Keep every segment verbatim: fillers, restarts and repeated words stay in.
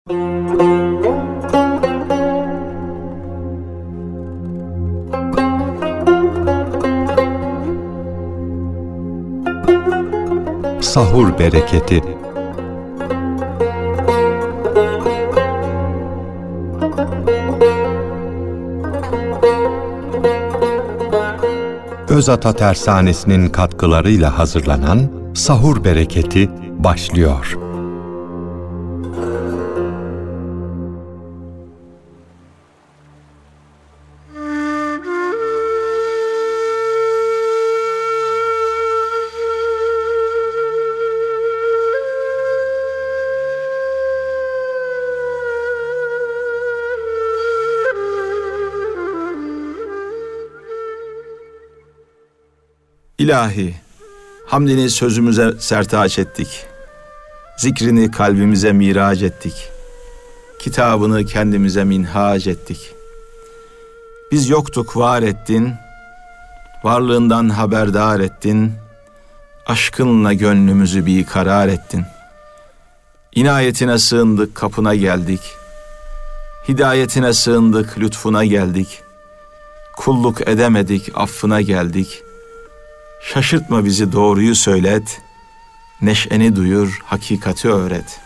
Sahur bereketi. Özata Tersanesi'nin katkılarıyla hazırlanan Sahur bereketi başlıyor. İlahi, hamdini sözümüze sertaç ettik. Zikrini kalbimize mirac ettik. Kitabını kendimize minhac ettik. Biz yoktuk, var ettin. Varlığından haberdar ettin. Aşkınla gönlümüzü bir karar ettin. İnayetine sığındık, kapına geldik. Hidayetine sığındık, lütfuna geldik. Kulluk edemedik, affına geldik. Şaşırtma bizi, doğruyu söylet, neşeni duyur, hakikati öğret.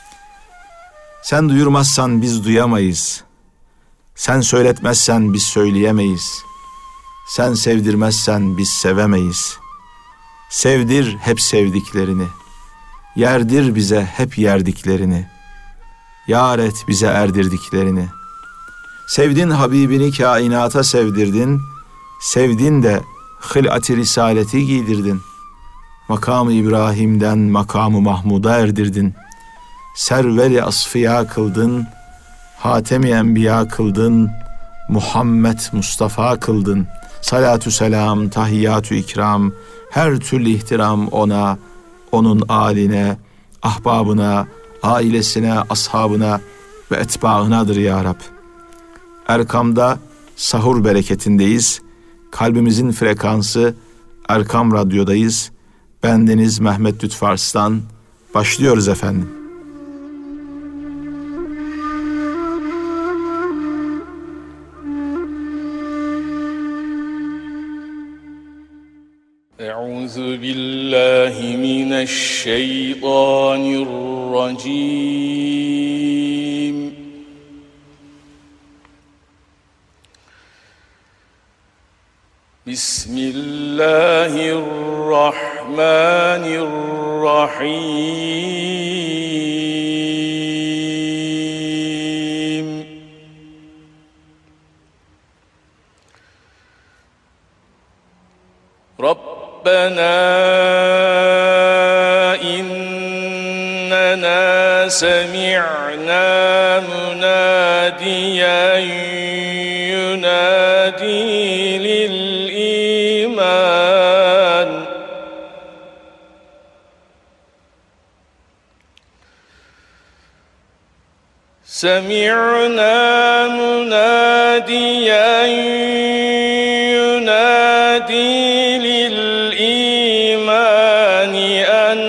Sen duyurmazsan biz duyamayız, sen söyletmezsen biz söyleyemeyiz, sen sevdirmezsen biz sevemeyiz. Sevdir hep sevdiklerini, yerdir bize hep yerdiklerini, yar et bize erdirdiklerini. Sevdin Habibini kainata sevdirdin, sevdin de hılat-ı risaleti giydirdin. Makam-ı İbrahim'den makam-ı Mahmud'a erdirdin. Server-i asfiya kıldın, hatem-i enbiya kıldın, Muhammed Mustafa kıldın. Salatü selam, tahiyyatü ikram, her türlü ihtiram ona, onun âline, ahbabına, ailesine, ashabına ve etbaınadır ya Rab. Erkam'da sahur bereketindeyiz. Kalbimizin frekansı Erkam Radyo'dayız. Bendeniz Mehmet Lütfü Arslan. Başlıyoruz efendim. Euzu billahi mineşşeytanirracim. Bismillahirrahmanirrahim. Rabbena innena semi'na munadiyen yunadi lil سمعنا مناديا ينادي للإيمان أن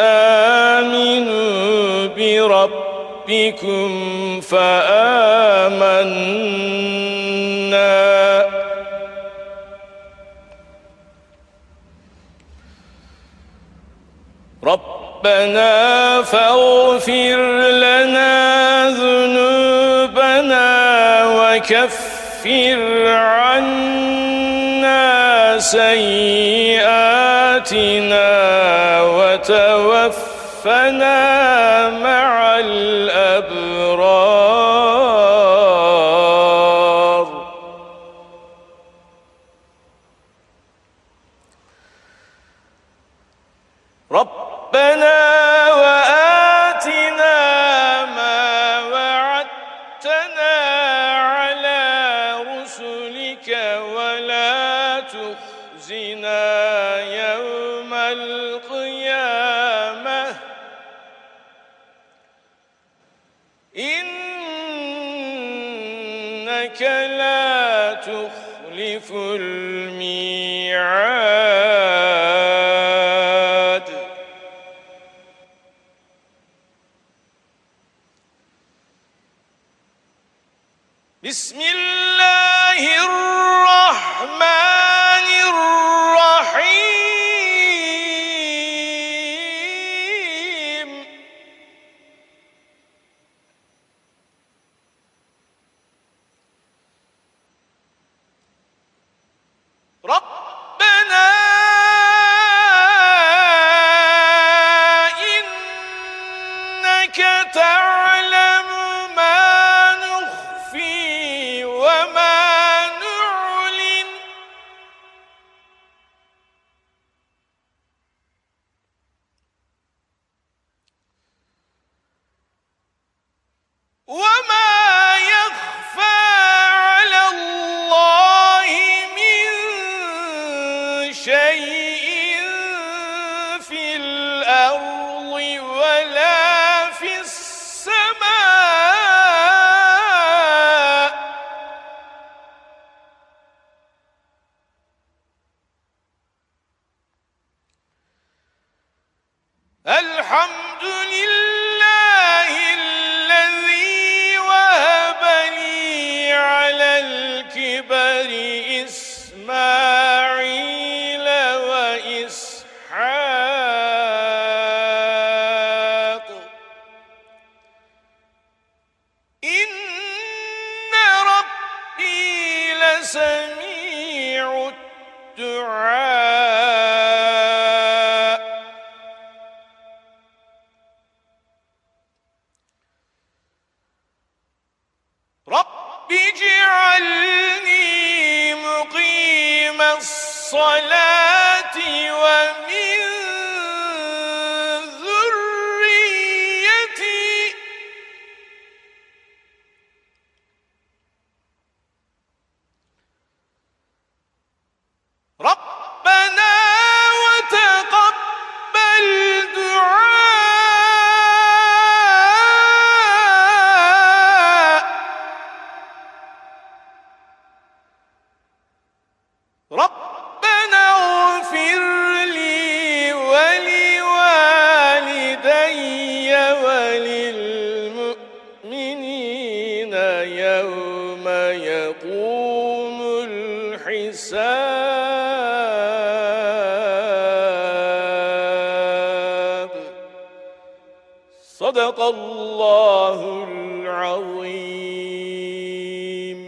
آمنوا بربكم فآمنا ربنا فاغفر لنا ذنوبنا وكفر عنا سيئاتنا وتوفنا مع الأبرار ربنا وآتنا ما وعدتنا على رسلك ولا تخزنا يوم القيامة إنك لا تخلف الميعاد Bismillahirrahmanirrahim. Rabbena inneke ta'lemu ma nukhfi ve ma nu'lin ve ma yakhfa ala'llahi min şeyin fil ardi ve la fis sema. Elhamdülillahillezî vehebe li alel kiberi İsmail ve İshak. İnne Rabbi lesemi'ud du'a. Rabbi ic'alni muqimes-salati ve min zürriyeti. Rabbena ve teqabbel du'a. Rabbena ighfir li ve li valideyye ve lil mu'minina yevme yekumul hisab. Sadakallahul azim.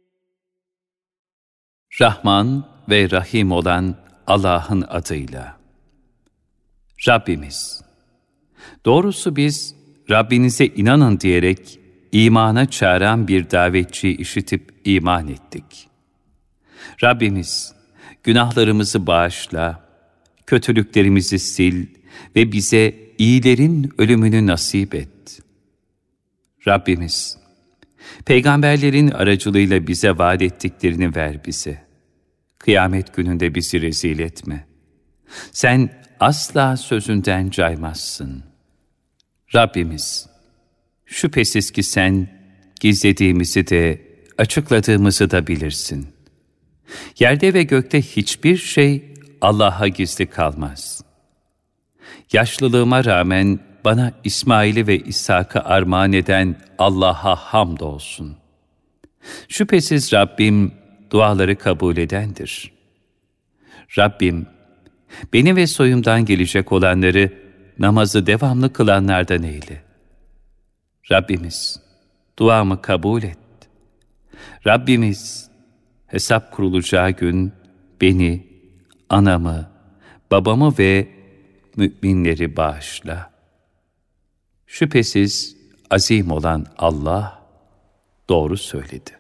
Rahman ve Rahim olan Allah'ın adıyla. Rabbimiz. Doğrusu biz Rabbinize inanın diyerek imana çağıran bir davetçiyi işitip iman ettik. Rabbimiz, günahlarımızı bağışla, kötülüklerimizi sil ve bize iyilerin ölümünü nasip et. Rabbimiz, peygamberlerin aracılığıyla bize vaat ettiklerini ver bize. Kıyamet gününde bizi rezil etme. Sen asla sözünden caymazsın. Rabbimiz, şüphesiz ki sen gizlediğimizi de açıkladığımızı da bilirsin. Yerde ve gökte hiçbir şey Allah'a gizli kalmaz. Yaşlılığıma rağmen bana İsmail'i ve İshak'ı armağan eden Allah'a hamdolsun. Şüphesiz Rabbim duaları kabul edendir. Rabbim, beni ve soyumdan gelecek olanları namazı devamlı kılanlardan eyle. Rabbimiz, duamı kabul et. Rabbimiz, hesap kurulacağı gün beni, anamı, babamı ve müminleri bağışla. Şüphesiz azim olan Allah doğru söyledi.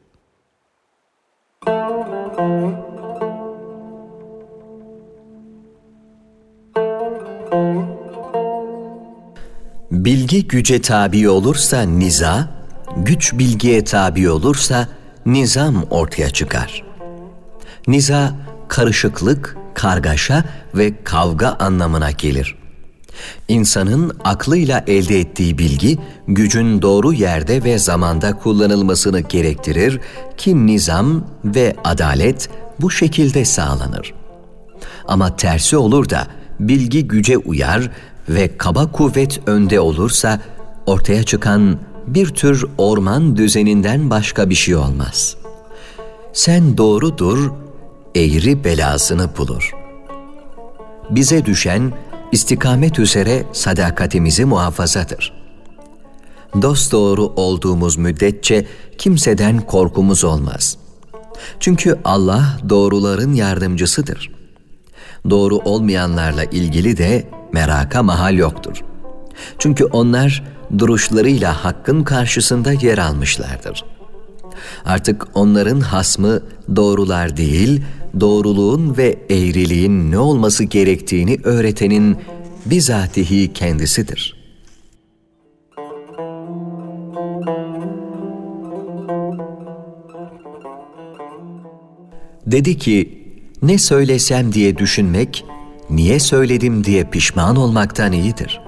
Bilgi güce tabi olursa niza, güç bilgiye tabi olursa nizam ortaya çıkar. Niza, karışıklık, kargaşa ve kavga anlamına gelir. İnsanın aklıyla elde ettiği bilgi, gücün doğru yerde ve zamanda kullanılmasını gerektirir ki nizam ve adalet bu şekilde sağlanır. Ama tersi olur da bilgi güce uyar ve kaba kuvvet önde olursa ortaya çıkan bir tür orman düzeninden başka bir şey olmaz. Sen doğrudur, eğri belasını bulur. Bize düşen istikamet üzere sadakatimizi muhafazadır. Dosdoğru olduğumuz müddetçe kimseden korkumuz olmaz. Çünkü Allah doğruların yardımcısıdır. Doğru olmayanlarla ilgili de meraka mahal yoktur. Çünkü onlar duruşlarıyla hakkın karşısında yer almışlardır. Artık onların hasmı doğrular değil, doğruluğun ve eğriliğin ne olması gerektiğini öğretenin bizatihi kendisidir. Dedi ki, ne söylesem diye düşünmek, niye söyledim diye pişman olmaktan iyidir.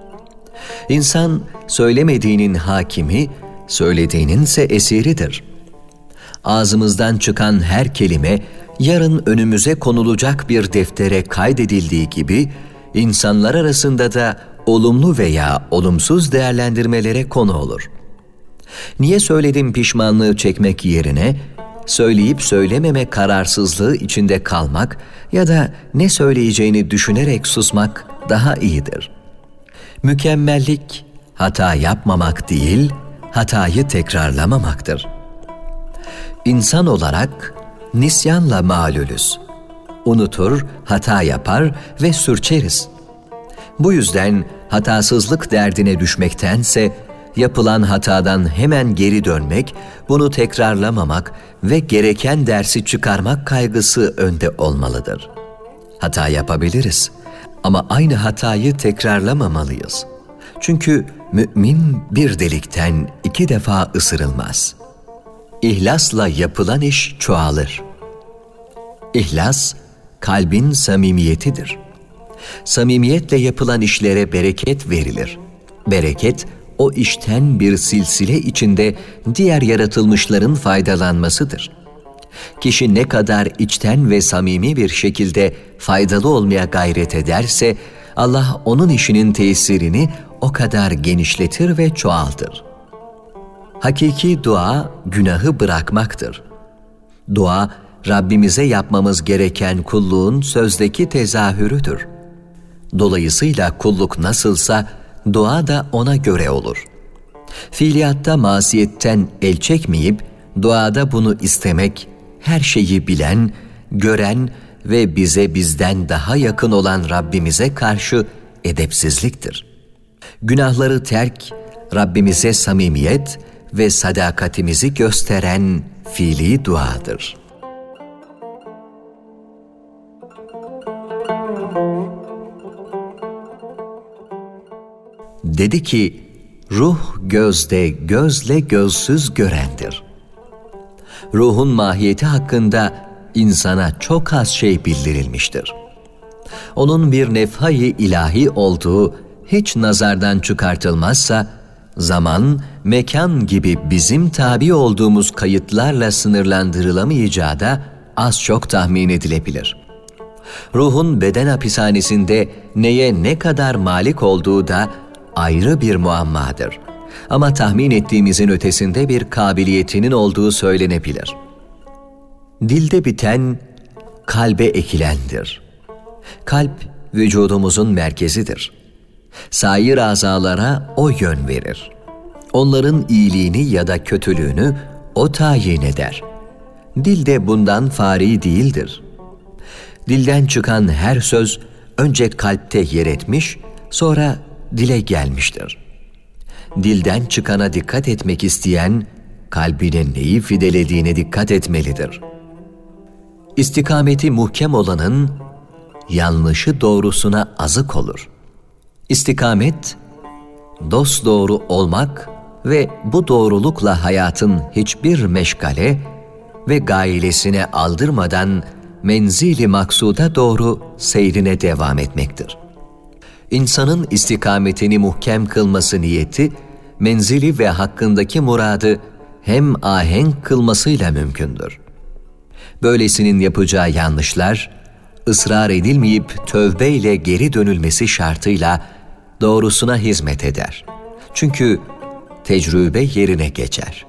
İnsan söylemediğinin hakimi, söylediğininse esiridir. Ağzımızdan çıkan her kelime, yarın önümüze konulacak bir deftere kaydedildiği gibi, insanlar arasında da olumlu veya olumsuz değerlendirmelere konu olur. Niye söyledim pişmanlığı çekmek yerine, söyleyip söylememe kararsızlığı içinde kalmak ya da ne söyleyeceğini düşünerek susmak daha iyidir. Mükemmellik, hata yapmamak değil, hatayı tekrarlamamaktır. İnsan olarak nisyanla malulüz. Unutur, hata yapar ve sürçeriz. Bu yüzden hatasızlık derdine düşmektense, yapılan hatadan hemen geri dönmek, bunu tekrarlamamak ve gereken dersi çıkarmak kaygısı önde olmalıdır. Hata yapabiliriz ama aynı hatayı tekrarlamamalıyız. Çünkü mümin bir delikten iki defa ısırılmaz. İhlasla yapılan iş çoğalır. İhlas, kalbin samimiyetidir. Samimiyetle yapılan işlere bereket verilir. Bereket, o işten bir silsile içinde diğer yaratılmışların faydalanmasıdır. Kişi ne kadar içten ve samimi bir şekilde faydalı olmaya gayret ederse, Allah onun işinin tesirini o kadar genişletir ve çoğaltır. Hakiki dua, günahı bırakmaktır. Dua, Rabbimize yapmamız gereken kulluğun sözdeki tezahürüdür. Dolayısıyla kulluk nasılsa, dua da ona göre olur. Fiiliyatta masiyetten el çekmeyip, duada bunu istemek, her şeyi bilen, gören ve bize bizden daha yakın olan Rabbimize karşı edepsizliktir. Günahları terk, Rabbimize samimiyet ve sadakatimizi gösteren fiili duadır. Dedi ki, ruh gözde gözle gözsüz görendir. Ruhun mahiyeti hakkında insana çok az şey bildirilmiştir. Onun bir nefhayı ilahi olduğu hiç nazardan çıkartılmazsa, zaman, mekan gibi bizim tabi olduğumuz kayıtlarla sınırlandırılamayacağı da az çok tahmin edilebilir. Ruhun beden hapishanesinde neye ne kadar malik olduğu da ayrı bir muammadır. Ama tahmin ettiğimizin ötesinde bir kabiliyetinin olduğu söylenebilir. Dilde biten, kalbe ekilendir. Kalp, vücudumuzun merkezidir. Sair azalara o yön verir. Onların iyiliğini ya da kötülüğünü o tayin eder. Dil de bundan fari değildir. Dilden çıkan her söz önce kalpte yer etmiş, sonra dile gelmiştir. Dilden çıkana dikkat etmek isteyen, kalbine neyi fidelediğine dikkat etmelidir. İstikameti muhkem olanın, yanlışı doğrusuna azık olur. İstikamet, dosdoğru olmak ve bu doğrulukla hayatın hiçbir meşgale ve gailesine aldırmadan menzili maksuda doğru seyrine devam etmektir. İnsanın istikametini muhkem kılması niyeti, menzili ve hakkındaki muradı hem ahenk kılmasıyla mümkündür. Böylesinin yapacağı yanlışlar, ısrar edilmeyip tövbeyle geri dönülmesi şartıyla doğrusuna hizmet eder. Çünkü tecrübe yerine geçer.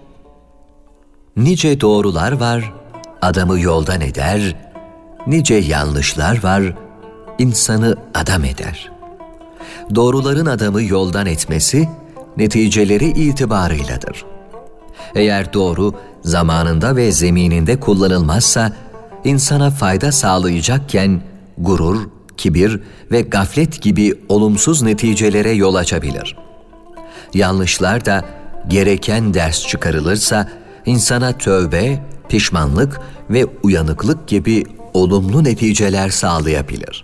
Nice doğrular var, adamı yoldan eder, nice yanlışlar var, insanı adam eder. Doğruların adamı yoldan etmesi, neticeleri itibarıyladır. Eğer doğru, zamanında ve zemininde kullanılmazsa, insana fayda sağlayacakken gurur, kibir ve gaflet gibi olumsuz neticelere yol açabilir. Yanlışlar da gereken ders çıkarılırsa, insana tövbe, pişmanlık ve uyanıklık gibi olumlu neticeler sağlayabilir.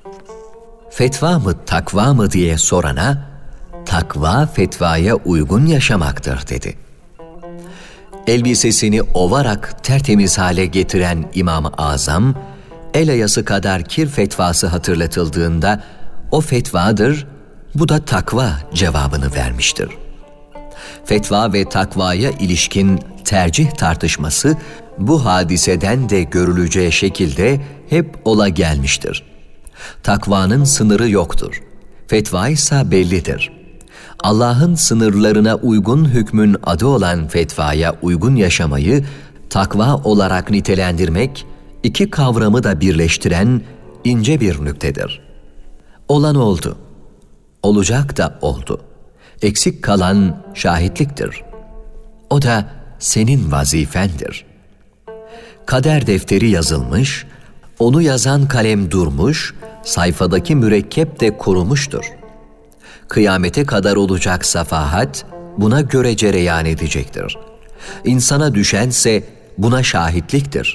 Fetva mı, takva mı diye sorana, takva fetvaya uygun yaşamaktır dedi. Elbisesini ovarak tertemiz hale getiren İmam-ı Azam, el ayası kadar kir fetvası hatırlatıldığında, o fetvadır, bu da takva cevabını vermiştir. Fetva ve takvaya ilişkin tercih tartışması, bu hadiseden de görüleceği şekilde hep ola gelmiştir. Takvanın sınırı yoktur. Fetva ise bellidir. Allah'ın sınırlarına uygun hükmün adı olan fetvaya uygun yaşamayı takva olarak nitelendirmek, iki kavramı da birleştiren ince bir nüktedir. Olan oldu, olacak da oldu. Eksik kalan şahitliktir. O da senin vazifendir. Kader defteri yazılmış, onu yazan kalem durmuş, sayfadaki mürekkep de kurumuştur. Kıyamete kadar olacak safahat buna göre cereyan edecektir. İnsana düşense buna şahitliktir.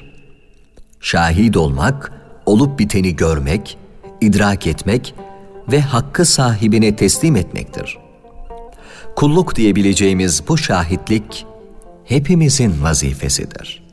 Şahit olmak, olup biteni görmek, idrak etmek ve hakkı sahibine teslim etmektir. Kulluk diyebileceğimiz bu şahitlik hepimizin vazifesidir.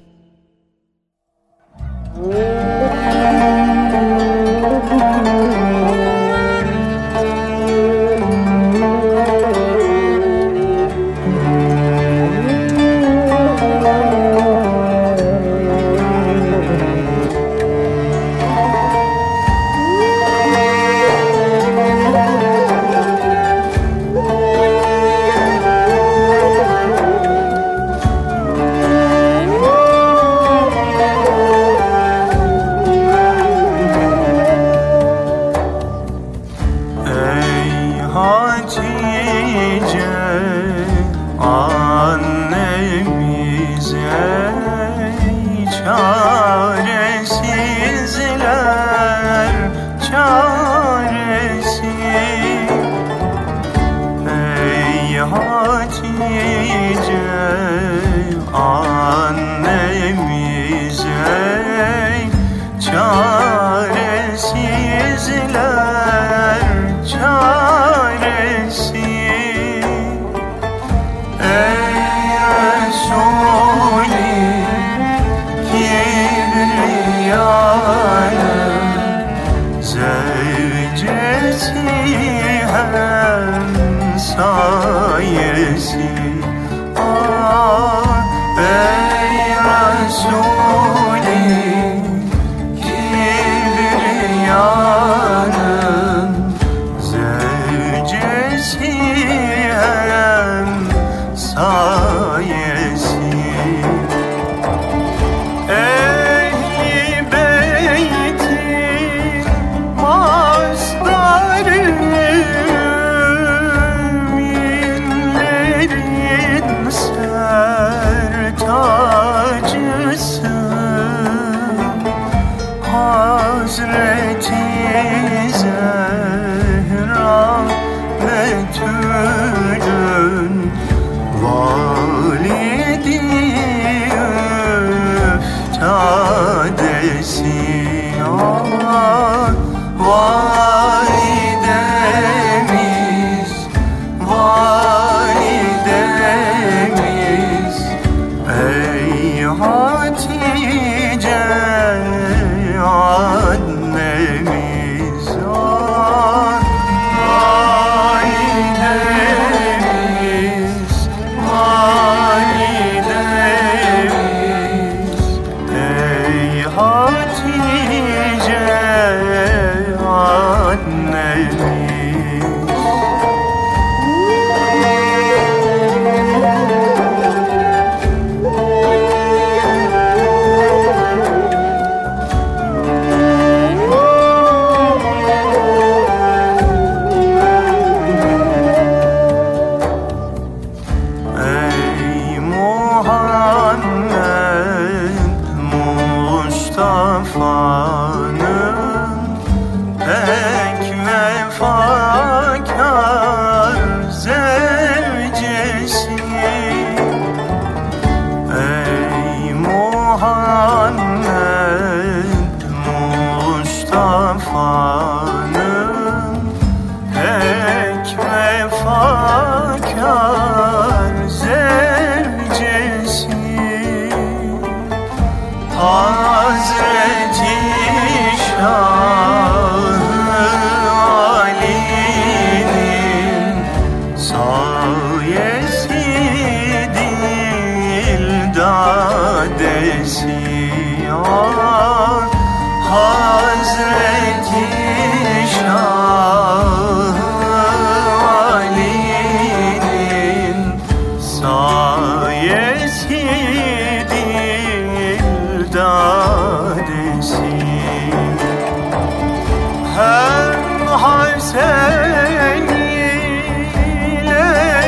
Hatice Hazreti Şah Ali'nin sayesi dildadesi. Hem Hasan ile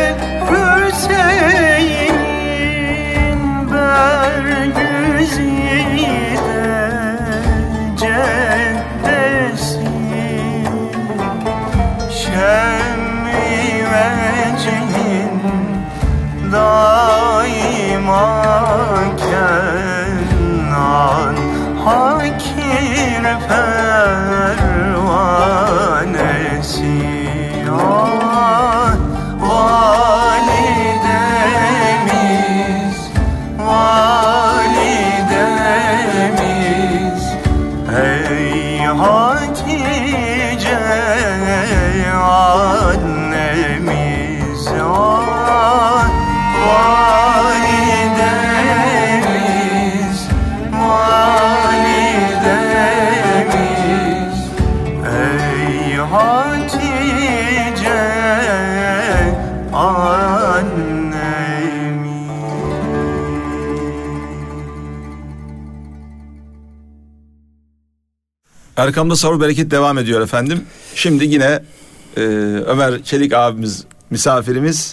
Hüseyin bergüzide ceddesi. Şem-i vecihin daima kenan hakir pervanesi. Ah, validemiz, validemiz, ey Hatice annemiz. Ah, validemiz, validemiz, ey Hatice annemiz. Erkam'da Sahur Bereket devam ediyor efendim. Şimdi yine e, Ömer Çelik abimiz misafirimiz,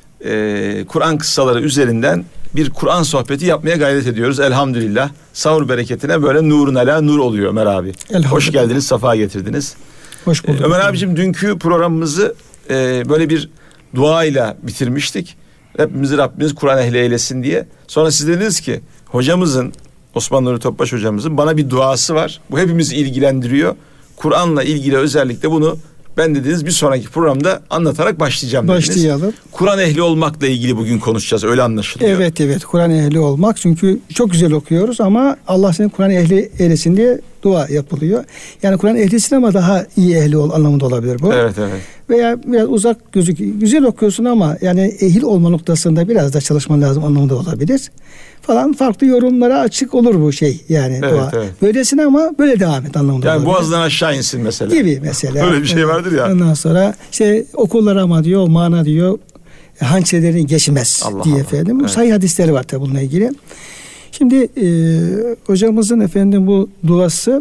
e, Kur'an kıssaları üzerinden bir Kur'an sohbeti yapmaya gayret ediyoruz elhamdülillah. Sahur bereketine böyle nurun ala nur oluyor Ömer abi. Hoş geldiniz, safa getirdiniz. Hoş bulduk. E, Ömer abicim, dünkü programımızı e, böyle bir duayla bitirmiştik. Hepimizi Rabbimiz Kur'an ehli eylesin diye. Sonra siz dediniz ki hocamızın, Osman Nuri Topbaş hocamızın bana bir duası var. Bu hepimizi ilgilendiriyor. Kur'an'la ilgili özellikle bunu ben dediniz bir sonraki programda anlatarak başlayacağım dediniz. Başlayalım. Kur'an ehli olmakla ilgili bugün konuşacağız, öyle anlaşılıyor. Evet evet, Kur'an ehli olmak, çünkü çok güzel okuyoruz ama Allah seni Kur'an ehli eylesin diye dua yapılıyor. Yani Kur'an ehlisin ama daha iyi ehli ol anlamında olabilir bu. Evet evet. Veya biraz uzak gözüküyor. Güzel okuyorsun ama yani ehil olma noktasında biraz da çalışman lazım anlamında olabilir. Falan farklı yorumlara açık olur bu şey yani Evet, dua. evet. Böylesin ama böyle devam et anlamında Yani olabilir. boğazdan aşağı insin mesela. Gibi mesela. Öyle bir şey vardır ya. Ondan sonra işte okullar ama diyor, mana diyor, hançerlerini geçmez Allah diye Allah. efendim. Bu Evet. sahih hadisleri var tabi bununla ilgili. Şimdi e, hocamızın efendim bu duası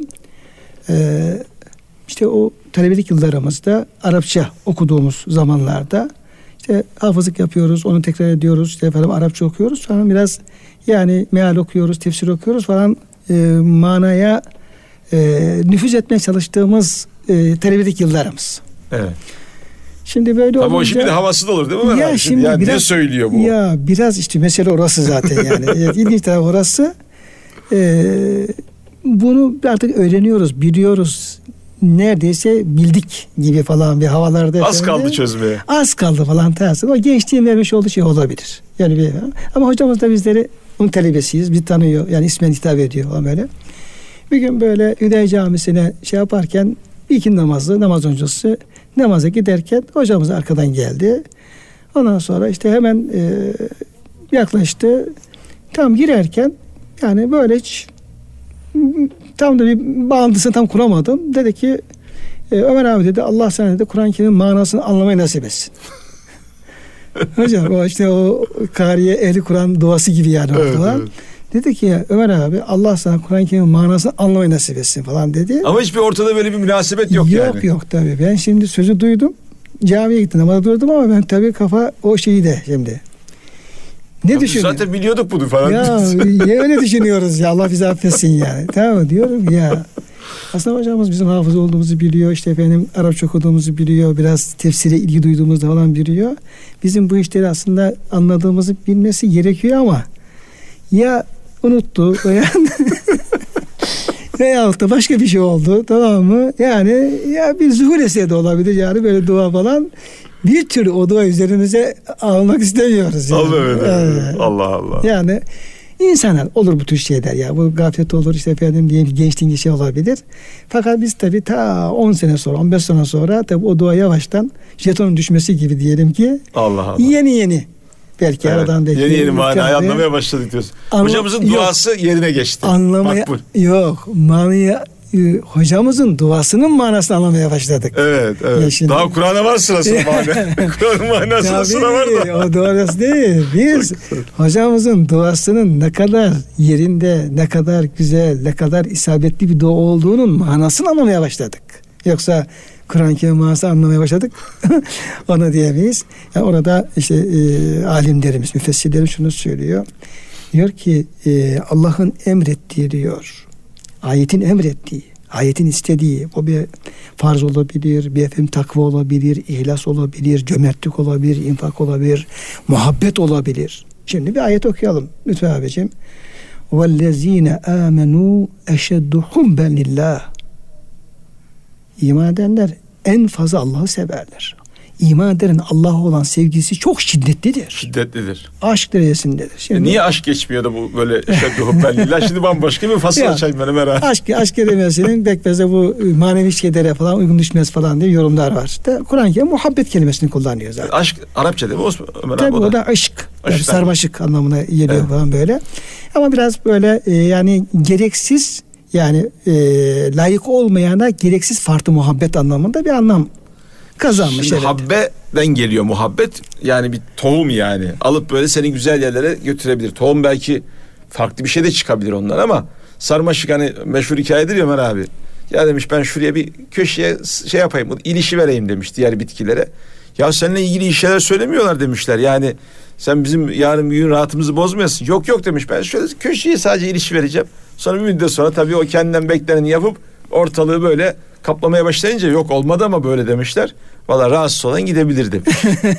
e, işte o talebelik yıllarımızda Arapça okuduğumuz zamanlarda işte hafızlık yapıyoruz, onu tekrar ediyoruz, işte efendim Arapça okuyoruz. Sonra biraz yani meal okuyoruz, tefsir okuyoruz falan, e, manaya e, nüfuz etmeye çalıştığımız e, talebelik yıllarımız. Evet. Şimdi böyle Ama olunca, o şimdi de havasız olur değil mi? Ya Yani şimdi yani biraz, ne söylüyor bu? Ya biraz işte mesele orası zaten yani. Evet, ilginç taraf orası. Ee, bunu artık öğreniyoruz, biliyoruz. Neredeyse bildik gibi falan bir havalarda. Az efendim. kaldı çözmeye. Az kaldı falan tersi. O gençliğin vermiş olduğu şey olabilir. Yani bir, ama hocamız da bizleri onun talebesiyiz. Bir tanıyor. Yani ismen hitap ediyor falan böyle. Bir gün böyle Hüdayi Camisi'ne şey yaparken bir iki namazı, namaz öncesi namaza giderken hocamız arkadan geldi. Ondan sonra işte hemen e, yaklaştı. Tam girerken yani böyle hiç tam da bir bağlantısını tam kuramadım. Dedi ki e, Ömer abi dedi, Allah sana dedi Kur'an-ı Kerim'in manasını anlamayı nasip etsin. Hocam o işte o Kariye Ehli Kur'an duası gibi yani o Evet, dua. evet. Dedi ki Ömer abi Allah sana Kur'an-ı Kerim'in manasını anlamayı nasip etsin falan dedi. Ama hiçbir ortada böyle bir münasebet yok, yok yani. Yok yok tabii. Ben şimdi sözü duydum. Camiye gittim ama durdum ama ben tabii kafa o şeyi de şimdi. Ne Ya biz düşünüyorsun? zaten biliyorduk bunu falan. Ya ya öyle düşünüyoruz ya, Allah bizi affetsin yani. Tamam mı? Diyorum ya. Aslında hocamız bizim hafız olduğumuzu biliyor. İşte efendim Arapça okuduğumuzu biliyor. Biraz tefsire ilgi duyduğumuzu falan biliyor. Bizim bu işleri aslında anladığımızı bilmesi gerekiyor ama ya unuttu veya veyahut da başka bir şey oldu, tamam mı? Yani ya bir zuhur eseri de olabilir yani, böyle dua falan. Bir türlü o dua üzerimize almak istemiyoruz. Yani. Allah öyle. Evet. Allah Allah. Yani insanlar olur bu tür şeyler ya. Bu gaflet olur işte efendim diye bir gençliğin şey olabilir. Fakat biz tabii ta on sene sonra, on beş sene sonra tabii o dua yavaştan jetonun düşmesi gibi diyelim ki Allah Allah. yeni yeni Belki Evet. aradan belki. Yeni yeni manayı Tabii. anlamaya başladık diyorsun. Anla- Hocamızın yok. duası yerine geçti. Anlamaya Makbul. yok. Manayı e, hocamızın duasının manasını anlamaya başladık. Evet, Ya evet. şimdi- Daha Kur'an'a var sırası mane. Kur'an'ın manasına sıra var Tabii, da. o duası değil. Biz hocamızın duasının ne kadar yerinde, ne kadar güzel, ne kadar isabetli bir dua olduğunun manasını anlamaya başladık. Yoksa Kur'an-ı Kerim manasını anlamaya başladık. Onu diyemeyiz. Yani orada işte e, alimlerimiz, müfessirlerimiz şunu söylüyor. Diyor ki e, Allah'ın emrettiği diyor. Ayetin emrettiği, ayetin istediği, o bir farz olabilir, bir efendim takva olabilir, ihlas olabilir, cömertlik olabilir, infak olabilir, muhabbet olabilir. Şimdi bir ayet okuyalım lütfen abicim. وَالَّذ۪ينَ آمَنُوا اَشَدُّ حُبًّا لِلّٰهِ. İman edenler en fazla Allah'ı severler. İman edenin Allah'a olan sevgisi çok şiddetlidir. Şiddetlidir. Aşk derecesindedir. Şimdi, E niye aşk geçmiyor da bu böyle eşeddi hubbenlillah? Şimdi bambaşka bir fasıl Ya, açayım ben Ömer abi. Aşk, aşk kelimesinin bekbeze bu manevi şeylere falan uygun düşmez falan diye yorumlar var. İşte Kur'an-ı Kerim muhabbet kelimesini kullanıyor zaten. Aşk Arapça değil mi Osman Ömer Tabii abi? o da aşk. Yani Aşk, sarmaşık anlamına geliyor Evet. falan böyle. Ama biraz böyle e, yani gereksiz yani e, layık olmayana gereksiz farklı muhabbet anlamında bir anlam kazanmış. Şimdi evet. habbeden geliyor muhabbet. Yani bir tohum yani. Alıp böyle seni güzel yerlere götürebilir. Tohum belki farklı bir şey de çıkabilir ondan ama sarmaşık hani meşhur hikayedir ya Ömer abi. Ya demiş ben şuraya bir köşeye şey yapayım, ilişi vereyim demiş diğer bitkilere. Ya seninle ilgili şeyler söylemiyorlar demişler. Yani sen bizim yarın bir gün rahatımızı bozmayasın. Yok yok demiş, ben şöyle köşeye sadece ilişi vereceğim. Sonra bir müddet sonra tabii o kendinden bekleneni yapıp ortalığı böyle kaplamaya başlayınca yok olmadı ama böyle demişler. Valla rahatsız olan gidebilir demiş.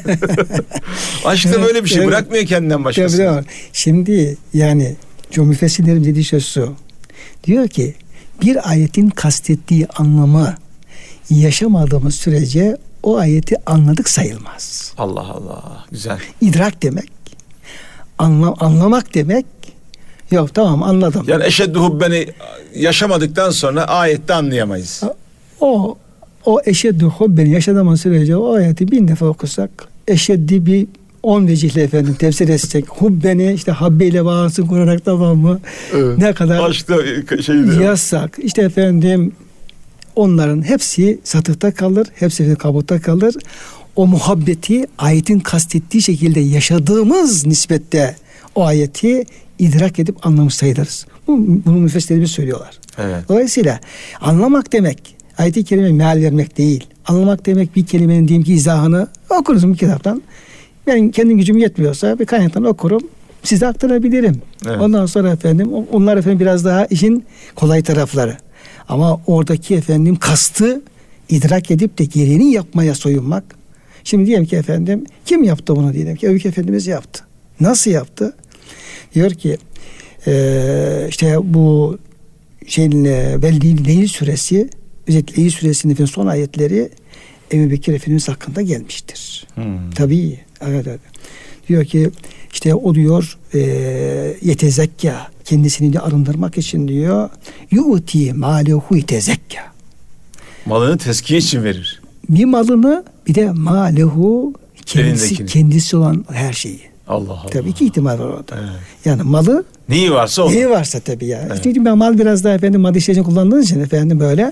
Aşk da böyle bir şey, Evet. bırakmıyor kendinden başkasını. Tabii, şimdi yani Cumhur müfessirlerin dediği şey şu. Diyor ki bir ayetin kastettiği anlamı yaşamadığımız sürece o ayeti anladık sayılmaz. Allah Allah, güzel. İdrak demek, anla, anlamak demek. Yok tamam anladım. Yani eşeddi hubbeni yaşamadıktan sonra ayette anlayamayız. O o eşeddi hubbeni yaşadığımız sürece o ayeti bin defa okusak eşeddi bir on vecihle efendim tefsir etsek hubbeni işte habbeyle bağırsın kurarak tamam mı? Evet. Ne kadar Aşkta şeydi. yazsak işte efendim onların hepsi satıkta kalır, hepsi kabutta kalır. O muhabbeti ayetin kastettiği şekilde yaşadığımız nispette o ayeti idrak edip anlamış sayılırız. Bu, bunu müfessirlerimiz söylüyorlar. Evet. Dolayısıyla anlamak demek ayet-i kerime meal vermek değil. Anlamak demek bir kelimenin diyelim ki izahını okuruz bir kitaptan. Ben kendim gücüm yetmiyorsa bir kaynaktan okurum. Size aktarabilirim. Evet. Ondan sonra efendim onlar efendim biraz daha işin kolay tarafları. Ama oradaki efendim kastı idrak edip de gereğini yapmaya soyunmak. Şimdi diyelim ki efendim kim yaptı bunu diyelim ki Öykü Efendimiz yaptı. Nasıl yaptı? Diyor ki e, işte bu şeyin Velli Leyl suresi, özellikle Leyl suresinin son ayetleri Ebu Bekir Efendimiz hakkında gelmiştir. Hmm. Tabii. Evet, evet. Diyor ki işte o diyor e, yetezekka, kendisini de arındırmak için diyor yu'ti malehu yetezekka. Malını tezkiye için verir. Bir malını bir de malehu kendisi, Elindekini. kendisi olan her şeyi. Allah Allah. Tabii iki ihtimal var orada. Evet. Yani malı Neyi varsa o. neyi varsa tabii ya. Evet. Çünkü ben mal biraz daha efendim maddi işler için kullandığınız için efendim böyle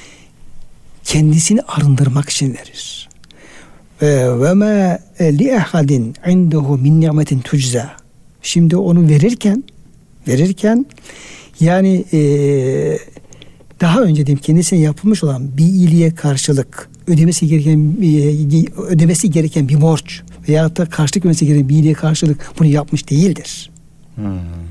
kendisini arındırmak için verir. Ve ma li ahadin indehu min ni'metin tujza. Şimdi onu verirken verirken yani e, daha önce diyeyim kendisine yapılmış olan bir iyiliğe karşılık ödemesi gereken e, ödemesi gereken bir borç veyahut da karşılık vermesi gereken bir iyiliğe karşılık bunu yapmış değildir. Hmm.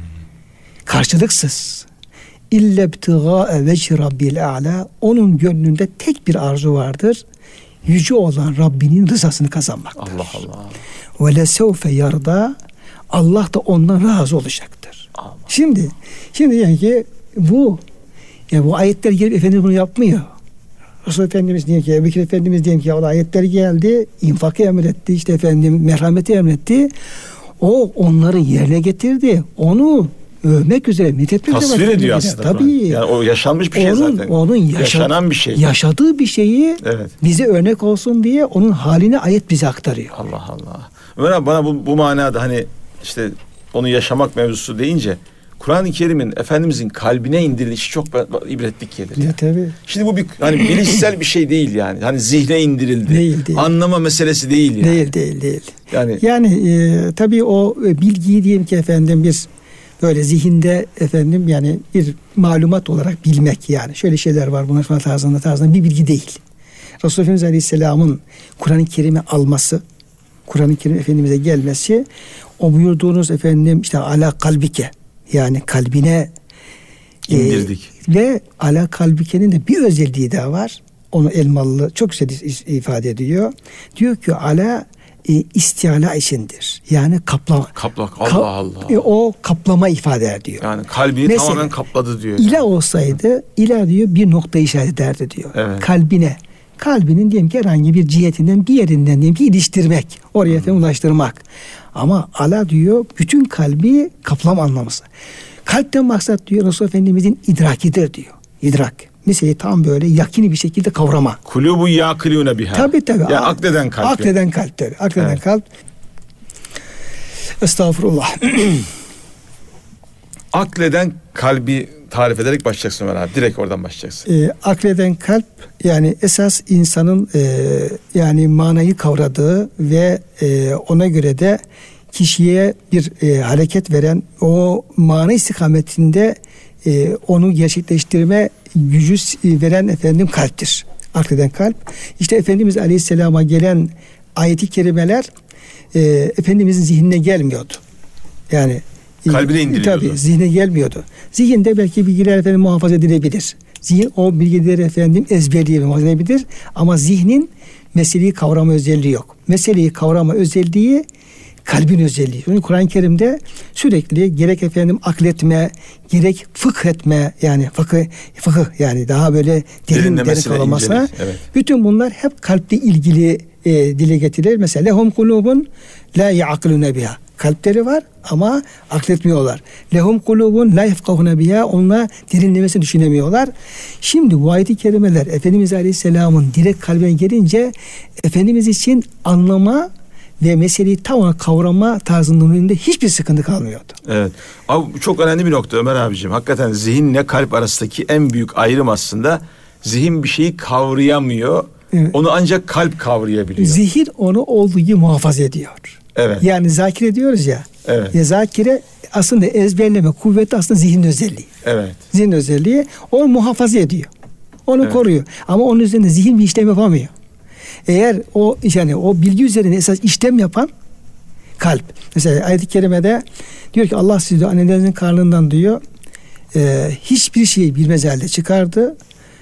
Karşılıksız. İlle btigâe vecih rabbil a'la, onun gönlünde tek bir arzu vardır. Yüce olan Rabbinin rızasını kazanmaktır. Allah Allah. Ve lesevfe yarda, Allah da ondan razı olacaktır. Allah. Şimdi şimdi yani ki bu yani bu ayetler gelip Efendimiz bunu yapmıyor. Resul Efendimiz diyor ki, Ebu Bekir Efendimiz diyor ki o ayetler geldi, infakı emretti, işte efendim merhameti emretti. O onları yerine getirdi. Onu övmek üzere, methetmek üzere. Tasvir ediyor aslında. Tabii. Yani o yaşanmış bir şey onun, zaten. Onun yaşa- Yaşanan bir şey. Yaşadığı bir şeyi Evet. bize örnek olsun diye onun halini ayet bize aktarıyor. Allah Allah. Ömer abi bana bu, bu manada hani işte onu yaşamak mevzusu deyince Kur'an-ı Kerim'in Efendimizin kalbine indirilişi çok ibretlik gelir. Ya tabii. Şimdi bu bir hani bilişsel bir şey değil yani. Hani zihne indirildi. Değil, değil. Anlama meselesi değil yani. Değil, değil, değil. Yani Yani e, tabii o bilgiyi diyelim ki efendim bir böyle zihinde efendim yani bir malumat olarak bilmek yani. Şöyle şeyler var bunlar falan tarzında tarzında bir bilgi değil. Resulullah Efendimiz Aleyhisselam'ın Kur'an-ı Kerim'i alması, Kur'an-ı Kerim Efendimiz'e gelmesi, o buyurduğunuz efendim işte ala kalbike yani kalbine indirdik. E, ve ala kalbikenin de bir özelliği daha var. Onu Elmalı çok güzel ifade ediyor. Diyor ki ala e, istiala içindir. Yani kaplama. Kaplak Allah Ka- Allah. E, o kaplama ifade ediyor. Yani kalbini mesela, tamamen kapladı diyor. İla olsaydı ila diyor bir nokta işaret ederdi diyor. Evet. Kalbine. Kalbinin diyelim ki herhangi bir cihetinden bir yerinden diyelim ki iliştirmek. Oraya hmm. efendim ulaştırmak. Ama ala diyor bütün kalbi kaplama anlamısı. Kalpten maksat diyor Resulullah Efendimizin idrakidir diyor. İdrak. Meseleyi tam böyle yakini bir şekilde kavrama. Kulubu yakilune biha. Tabii tabii. Ya akleden kalp. Akleden kalp tabii. Akleden evet. kalp. Estağfurullah. Akleden kalbi tarif ederek başlayacaksın Ömer abi. Direkt oradan başlayacaksın. E, akleden kalp yani esas insanın e, yani manayı kavradığı ve e, ona göre de kişiye bir e, hareket veren o mana istikametinde e, onu gerçekleştirme gücü veren efendim kalptir. Akleden kalp. İşte Efendimiz Aleyhisselam'a gelen ayet-i kerimeler e, Efendimizin zihnine gelmiyordu. Yani kalbine indiriliyordu. Tabii zihne gelmiyordu. Zihinde belki bilgiler efendim muhafaza edilebilir. Zihin o bilgileri efendim ezberleyebilir, muhafaza edebilir. Ama zihnin meseleyi kavrama özelliği yok. Meseleyi kavrama özelliği kalbin özelliği. Yani Kur'an-ı Kerim'de sürekli gerek efendim akletme, gerek fıkh etme yani fıkıh, fıkıh yani daha böyle derin derin kavramasına. Evet. Bütün bunlar hep kalple ilgili e, dile getirilir. Mesela lehum kulubun la ya'kilune biha. Kalpleri var ama akletmiyorlar. Lehum kulubun la yefkahune biha. Onlar derinlemesine düşünemiyorlar. Şimdi bu ayet-i kerimeler Efendimiz Aleyhisselam'ın direkt kalbine gelince Efendimiz için anlama ve meseleyi tam olarak kavrama tarzının önünde hiçbir sıkıntı kalmıyordu. Evet. Abi bu çok önemli bir nokta Ömer abicim. Hakikaten zihinle kalp arasındaki en büyük ayrım aslında zihin bir şeyi kavrayamıyor. Evet. Onu ancak kalp kavrayabiliyor. Zihin onu olduğu gibi muhafaza ediyor. Evet. Yani zakire diyoruz ya. Evet. Ya zakire aslında ezberleme kuvveti aslında zihin özelliği. Evet. Zihin özelliği onu muhafaza ediyor. Onu evet. koruyor. Ama onun üzerinde zihin bir işlem yapamıyor. Eğer o yani o bilgi üzerine esas işlem yapan kalp. Mesela ayet-i kerimede diyor ki Allah sizi diyor, annelerinizin karnından diyor e, hiçbir şeyi bilmez halde çıkardı.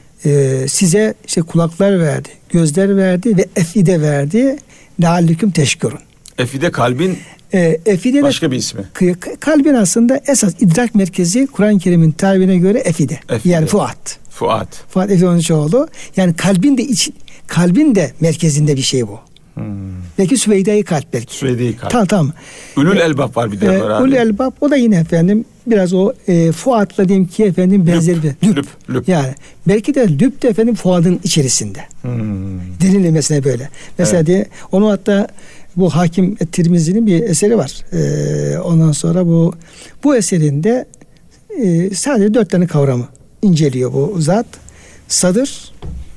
E, size işte kulaklar verdi, gözler verdi ve efide verdi. Leallüküm teşkurun. Efide kalbin e, efide başka de, bir ismi. Kalbin aslında esas idrak merkezi Kur'an-ı Kerim'in tabirine göre efide. efide. Yani fuat. Fuat. Fuat efide çoğulu. Yani kalbin de iç, kalbin de merkezinde bir şey bu. Hmm. Belki Süveyde-i kalp belki. Süveyde-i kalp. Tamam tamam. Ülül elbab var bir de. E, Ülül elbab o da yine efendim biraz o e, fuatla diyeyim ki efendim benzer bir lüp. Lüp, lüp. Yani belki de lüp de efendim fuadın içerisinde. Hmm. Derinlemesine böyle. Mesela evet. diye onu hatta bu Hakim Tirmizi'nin bir eseri var. Ee, ondan sonra bu bu eserinde e, sadece dört tane kavramı inceliyor bu zat. Sadır,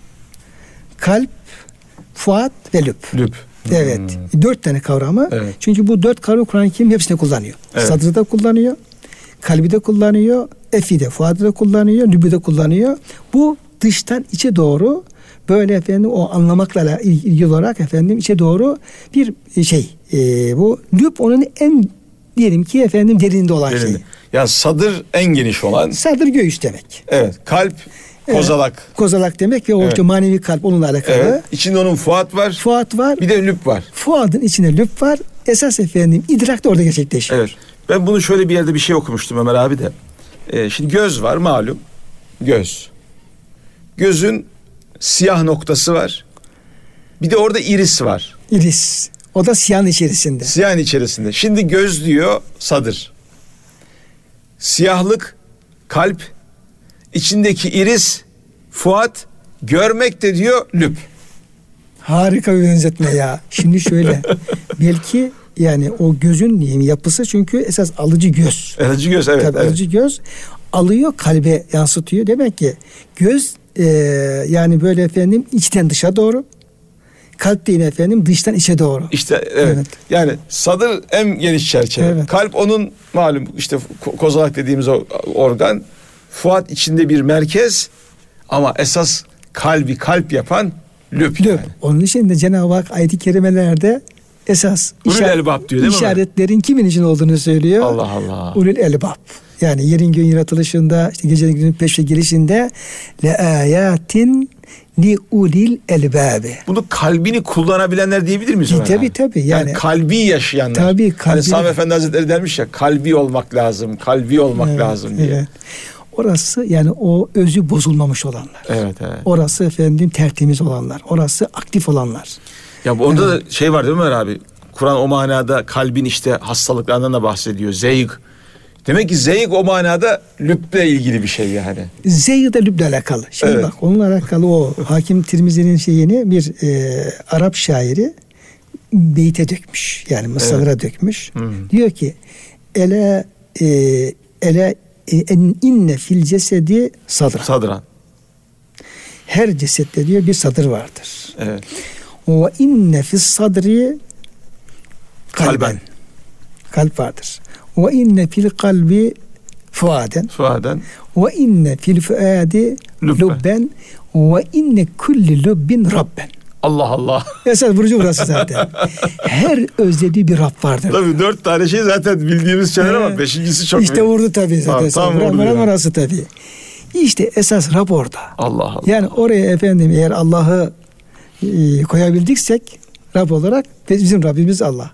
kalp, fuat ve lüp. Lüp. Evet. Hmm. Dört tane kavramı. Evet. Çünkü bu dört kavramı Kur'an-ı Kerim hepsinde kullanıyor. Evet. Sadrı da kullanıyor. Kalbi de kullanıyor. Efi de, fuatı da kullanıyor. Lübü de kullanıyor. Bu dıştan içe doğru böyle efendim o anlamakla ilgili olarak efendim içe doğru bir şey. E, bu lüb onun en diyelim ki efendim derinde olan Derinde. şey. Yani sadır en geniş olan. Sadır göğüs demek. Evet. Kalp kozalak. Evet, kozalak demek ve o evet. manevi kalp onunla alakalı. Evet. İçinde onun fuat var. Fuat var. Bir de lüb var. Fuadın içinde lüb var. Esas efendim idrak da orada gerçekleşiyor. Evet. Ben bunu şöyle bir yerde bir şey okumuştum Ömer abi de. Ee, şimdi göz var malum. Göz. Gözün siyah noktası var. Bir de orada iris var. İris. O da siyahın içerisinde. Siyahın içerisinde. Şimdi göz diyor sadır. Siyahlık kalp. İçindeki iris fuat. Görmek de diyor lüb. Harika bir benzetme ya. Şimdi şöyle. belki yani o gözün diyeyim yapısı çünkü esas alıcı göz. Alıcı göz evet. Tabii, evet. Alıcı göz alıyor, kalbe yansıtıyor. Demek ki göz e, yani böyle efendim içten dışa doğru. Kalp değil efendim dıştan içe doğru. İşte evet. evet. Yani sadır en geniş çerçeve. Evet. Kalp onun malum işte kozalak dediğimiz o organ. Fuat içinde bir merkez ama esas kalbi kalp yapan lüb. Lüb. Yani. Onun için de Cenab-ı Hak ayet-i kerimelerde esas Ulul elbab diyor değil mi? İşaretlerin kimin için olduğunu söylüyor. Allah Allah. Ulul elbab. Yani yerin göğün yaratılışında, işte gecenin gündüzün peşe girişinde le ayatin li ulil elbabi. Bunu kalbini kullanabilenler diyebilir miyiz? E, tabii tabii. Yani, yani kalbi yaşayanlar. Tabii kalbi. Hani Sami Efendi Hazretleri dermiş ya, kalbi olmak lazım, kalbi olmak evet, lazım diye. Evet. Orası yani o özü bozulmamış olanlar. Evet, evet. Orası efendim tertemiz olanlar. Orası aktif olanlar. Ya onda evet. da şey var değil mi Ömer abi? Kur'an o manada kalbin işte hastalıklarından da bahsediyor. Zeyg. Demek ki zeyg o manada lüble ilgili bir şey yani. Zeyg de lüble alakalı. Şimdi evet. bak onunla alakalı o Hakim Tirmizi'nin şeyini bir e, Arap şairi beyte dökmüş. Yani mısralara evet. dökmüş. Hmm. Diyor ki ele e, ele en inne fil cesedi sadran. Sadran. Her cesette diyor bir sadır vardır. Evet. Ve inne fis sadri kalben. kalben. Kalp vardır. Ve inne fil kalbi fuaden. Fuaden. Ve inne fil fuadi lubben. Ve inne kulli lubbin rabben. Allah Allah. Esas vurucu burası zaten. Her özlediği bir Rab vardır. Tabii dört tane şey zaten bildiğimiz şeyler ama evet. beşincisi çok İşte büyük. vurdu tabii zaten. Tamam, tam vurdu ya. Orası tabii. İşte esas Rab orada. Allah Allah. Yani oraya efendim eğer Allah'ı e, koyabildiksek Rab olarak bizim Rabbimiz Allah.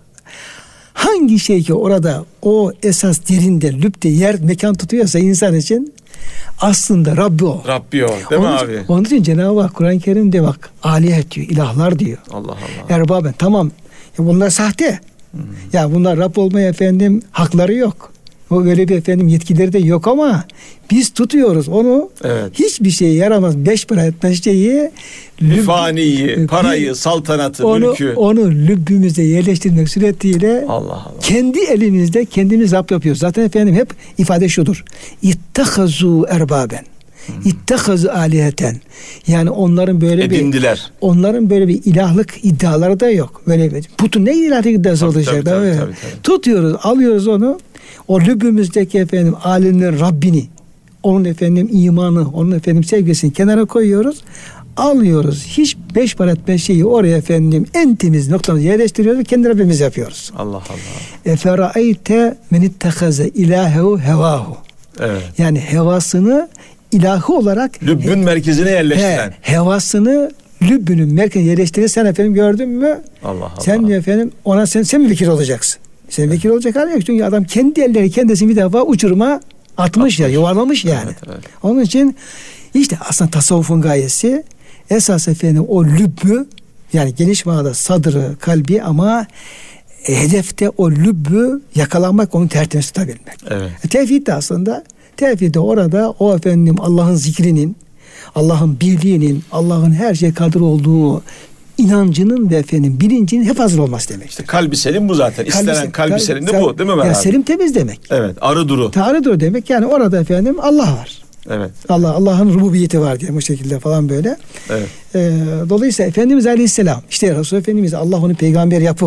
Hangi şey ki orada o esas derinde lübde yer mekan tutuyorsa insan için aslında Rabbi o. Rabbi o değil onun mi için, abi? Onun için Cenab-ı Hak Kur'an-ı Kerim'de bak aliyet diyor, ilahlar diyor. Allah Allah. Erbaben tamam. Ya bunlar sahte. Hmm. Ya bunlar Rab olmaya efendim hakları yok. O öyle bir efendim yetkileri de yok ama biz tutuyoruz onu. Evet. Hiçbir şeye yaramaz. Beş para etmez şeyi. Lüb, faniyi, parayı, bir, saltanatı, onu, mülkü. Onu lübbümüze yerleştirmek suretiyle Allah Allah. kendi elimizde kendimiz Rab yapıyoruz. Zaten efendim hep ifade şudur. İttehazu erbaben. Hmm. İttehazu aliheten. Yani onların böyle edindiler. bir onların böyle bir ilahlık iddiaları da yok. Böyle bir putun ne ilahlık iddiası tabii, olacak? Tabii, tabii, tabii, tabii. Tutuyoruz, alıyoruz onu. O lübümüzdeki efendim alemlerin Rabbini, onun efendim imanı, onun efendim sevgisini kenara koyuyoruz. Alıyoruz. Hiç beş para etmez şeyi oraya efendim en temiz noktamızı yerleştiriyoruz. Kendi Rabbimiz yapıyoruz. Allah Allah. Eferaeyte men ittehaze ilahehu hevahu. Evet. Yani hevasını ilahı olarak lübbün he, merkezine yerleştiren. He, hevasını lübbünün merkezine yerleştiren sen efendim gördün mü? Allah Allah. Sen de efendim ona sen, sen mi vekil olacaksın? Sen vekil olacak hali yok. Çünkü adam kendi elleri kendisini bir defa uçuruma atmış ya, yuvarlamış yani. Evet, evet. Onun için işte aslında tasavvufun gayesi esas efendim o lübbü yani geniş manada sadrı, kalbi ama hedefte o lübbü yakalamak, onu tertemiz tutabilmek. Evet. E, tevhid de aslında tevhid de orada o efendim Allah'ın zikrinin, Allah'ın birliğinin, Allah'ın her şey kadir olduğu inancının ve efendim bilincinin hep hazır olması demek. İşte kalbi selim bu zaten. Kalbi, İstenen kalbi kalbi selim de sel, bu değil mi? Ya selim temiz demek. Evet. Arı duru. Arı duru demek yani orada efendim Allah var. Evet. Allah Allah'ın rububiyeti var diye bu şekilde falan böyle. Evet. Ee, dolayısıyla Efendimiz Aleyhisselam işte Resul Efendimiz Allah onu peygamber yapıp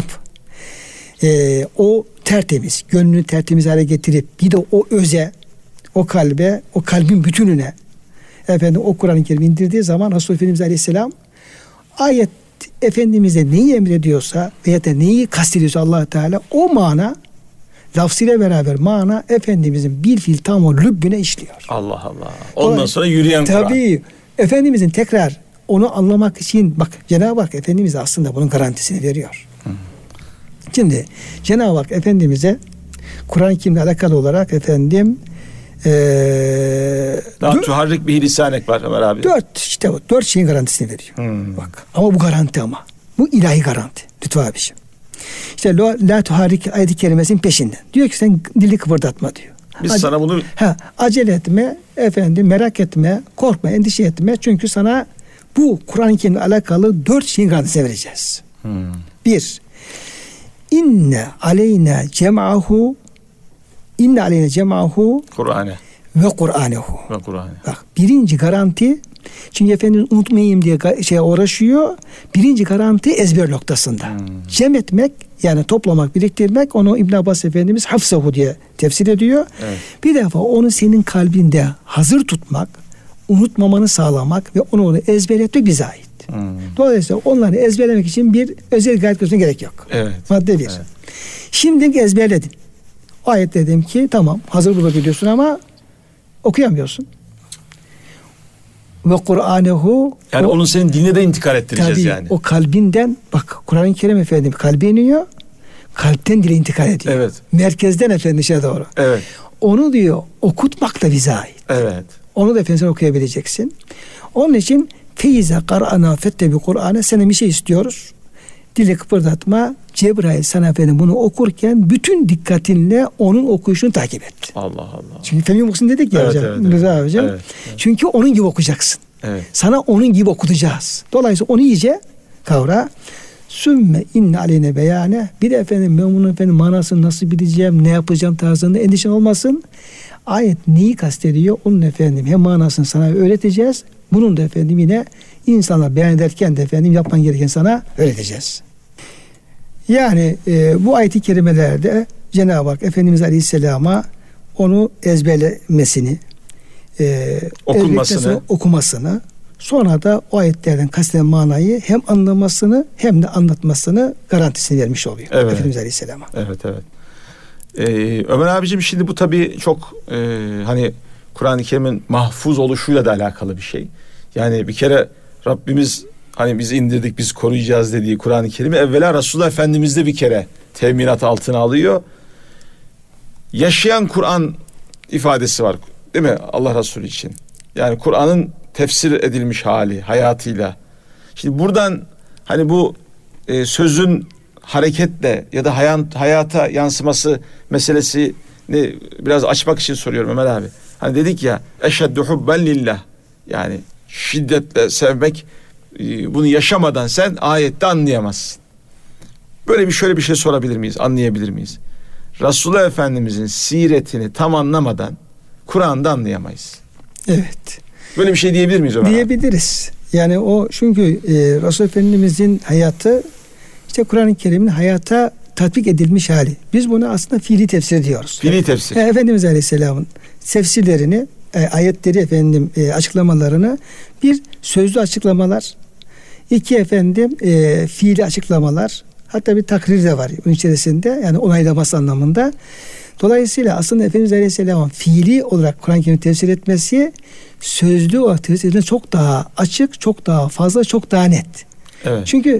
e, o tertemiz, gönlünü tertemiz hale getirip bir de o öze, o kalbe, o kalbin bütününe efendim o Kur'an-ı Kerim indirdiği zaman Resul Efendimiz Aleyhisselam ayet Efendimiz'e neyi emrediyorsa veya da neyi kastediyorsa Allah Teala o mana lafzıyla beraber mana Efendimiz'in bir fiil tam o lübbüne işliyor. Allah Allah. Ondan sonra yürüyen Kur'an. Tabii. Efendimiz'in tekrar onu anlamak için bak Cenab-ı Hak Efendimiz aslında bunun garantisini veriyor. Hı. Şimdi Cenab-ı Hak Efendimiz'e Kur'an-ı Kerim'le alakalı olarak efendim Ee, daha tuharrik bir lisanek var Ömer abi. Dört işte o dört şeyin garantisini veriyor. Hmm. Bak ama bu garanti ama. Bu ilahi garanti. Lütfü abiciğim. İşte la, la tuharrik ayet-i kerimesinin peşinden. Diyor ki sen dili kıpırdatma diyor. Biz Ace, sana bunu ha, acele etme, efendim merak etme, korkma, endişe etme. Çünkü sana bu Kur'an-ı Kerim'le alakalı dört şeyin garantisini vereceğiz. Hmm. Bir, inne aleyna cem'ahu inne aleyna cem'ahu Kur'an'ı ve Kur'anehu. ve Kur'an'ı. Bak birinci garanti, çünkü Efendimiz unutmayayım diye ga- şeye uğraşıyor. Birinci garanti ezber noktasında. Hmm. Cem etmek, yani toplamak, biriktirmek, onu İbn Abbas Efendimiz hafsahu diye tefsir ediyor. Evet. Bir defa onu senin kalbinde hazır tutmak, unutmamanı sağlamak ve onu, onu ezber etmek bize ait. Hmm. Dolayısıyla onları ezberlemek için bir özel gayret göstermeye gerek yok. Evet. Madde bir. Evet. Şimdi ezberledin. O ayet dedim ki tamam, hazır bulabiliyorsun ama okuyamıyorsun. Ve Kur'anehu, Yani o- onun senin diline de intikal ettireceğiz tabii, yani. o kalbinden, bak Kur'an-ı Kerim efendim kalbe iniyor, kalpten dile intikal ediyor. Evet. Merkezden efendim işe doğru. Evet. Onu diyor okutmak da bize ait. Evet. Onu da efendim sen okuyabileceksin. Onun için feize kar'ana fettebi Kur'an'e, sana bir şey istiyoruz. Dili kıpırdatma. Cebrail sana efendim bunu okurken bütün dikkatinle onun okuyuşunu takip et. Allah Allah. Çünkü Fehmi okusun dedik ya Evet, hocam. evet, evet. Rıza hocam. Evet, evet. Çünkü onun gibi okuyacaksın. Evet. Sana onun gibi okutacağız. Dolayısıyla onu iyice kavra. Sümme inne aleyne beyane. Bir de efendim ben bunun efendim manasını nasıl bileceğim, ne yapacağım tarzında endişen olmasın. Ayet neyi kastediyor? Onun efendim hem manasını sana öğreteceğiz. Bunun da efendim yine insana beyan ederken de efendim yapman gereken sana öğreteceğiz. Yani e, bu ayet-i kerimelerde Cenab-ı Hak Efendimiz Aleyhisselam'a onu ezberlemesini, e, Okunmasını. ezberlemesini, okumasını, sonra da o ayetlerden kasteden manayı hem anlamasını hem de anlatmasını garantisini vermiş oluyor Evet. Efendimiz Aleyhisselam'a. Evet, evet. Ee, Ömer abicim, şimdi bu tabii çok e, hani Kur'an-ı Kerim'in mahfuz oluşuyla da alakalı bir şey. Yani bir kere Rabbimiz hani biz indirdik, biz koruyacağız dediği Kur'an-ı Kerim'i evvela Resulullah Efendimiz de bir kere teminat altına alıyor. Yaşayan Kur'an ifadesi var değil mi Allah Resulü için? Yani Kur'an'ın tefsir edilmiş hali hayatıyla. Şimdi buradan hani bu e, sözün hareketle ya da hayat, hayata yansıması meselesini biraz açmak için soruyorum Ömer abi. Hani dedik ya eşeddu hubben lillah, yani şiddetle sevmek, e, bunu yaşamadan sen ayette anlayamazsın. Böyle bir şöyle bir şey sorabilir miyiz? Anlayabilir miyiz? Resulullah Efendimizin siretini tam anlamadan Kur'an'da anlayamayız. Evet. Böyle bir şey diyebilir miyiz Ömer abi? Diyebiliriz. Yani o çünkü e, Resulullah Efendimizin hayatı işte Kur'an-ı Kerim'in hayata tatbik edilmiş hali. Biz bunu aslında fiili tefsir diyoruz. Fiili tefsir. E, Efendimiz Aleyhisselam'ın tefsirlerini, e, ayetleri efendim e, açıklamalarını, bir sözlü açıklamalar, iki efendim e, fiili açıklamalar, hatta bir takrir de var bunun içerisinde, yani onaylaması anlamında. Dolayısıyla aslında Efendimiz Aleyhisselam'ın fiili olarak Kur'an-ı Kerim'i tefsir etmesi sözlü olarak tefsir etmesi çok daha açık, çok daha fazla, çok daha net. Evet. Çünkü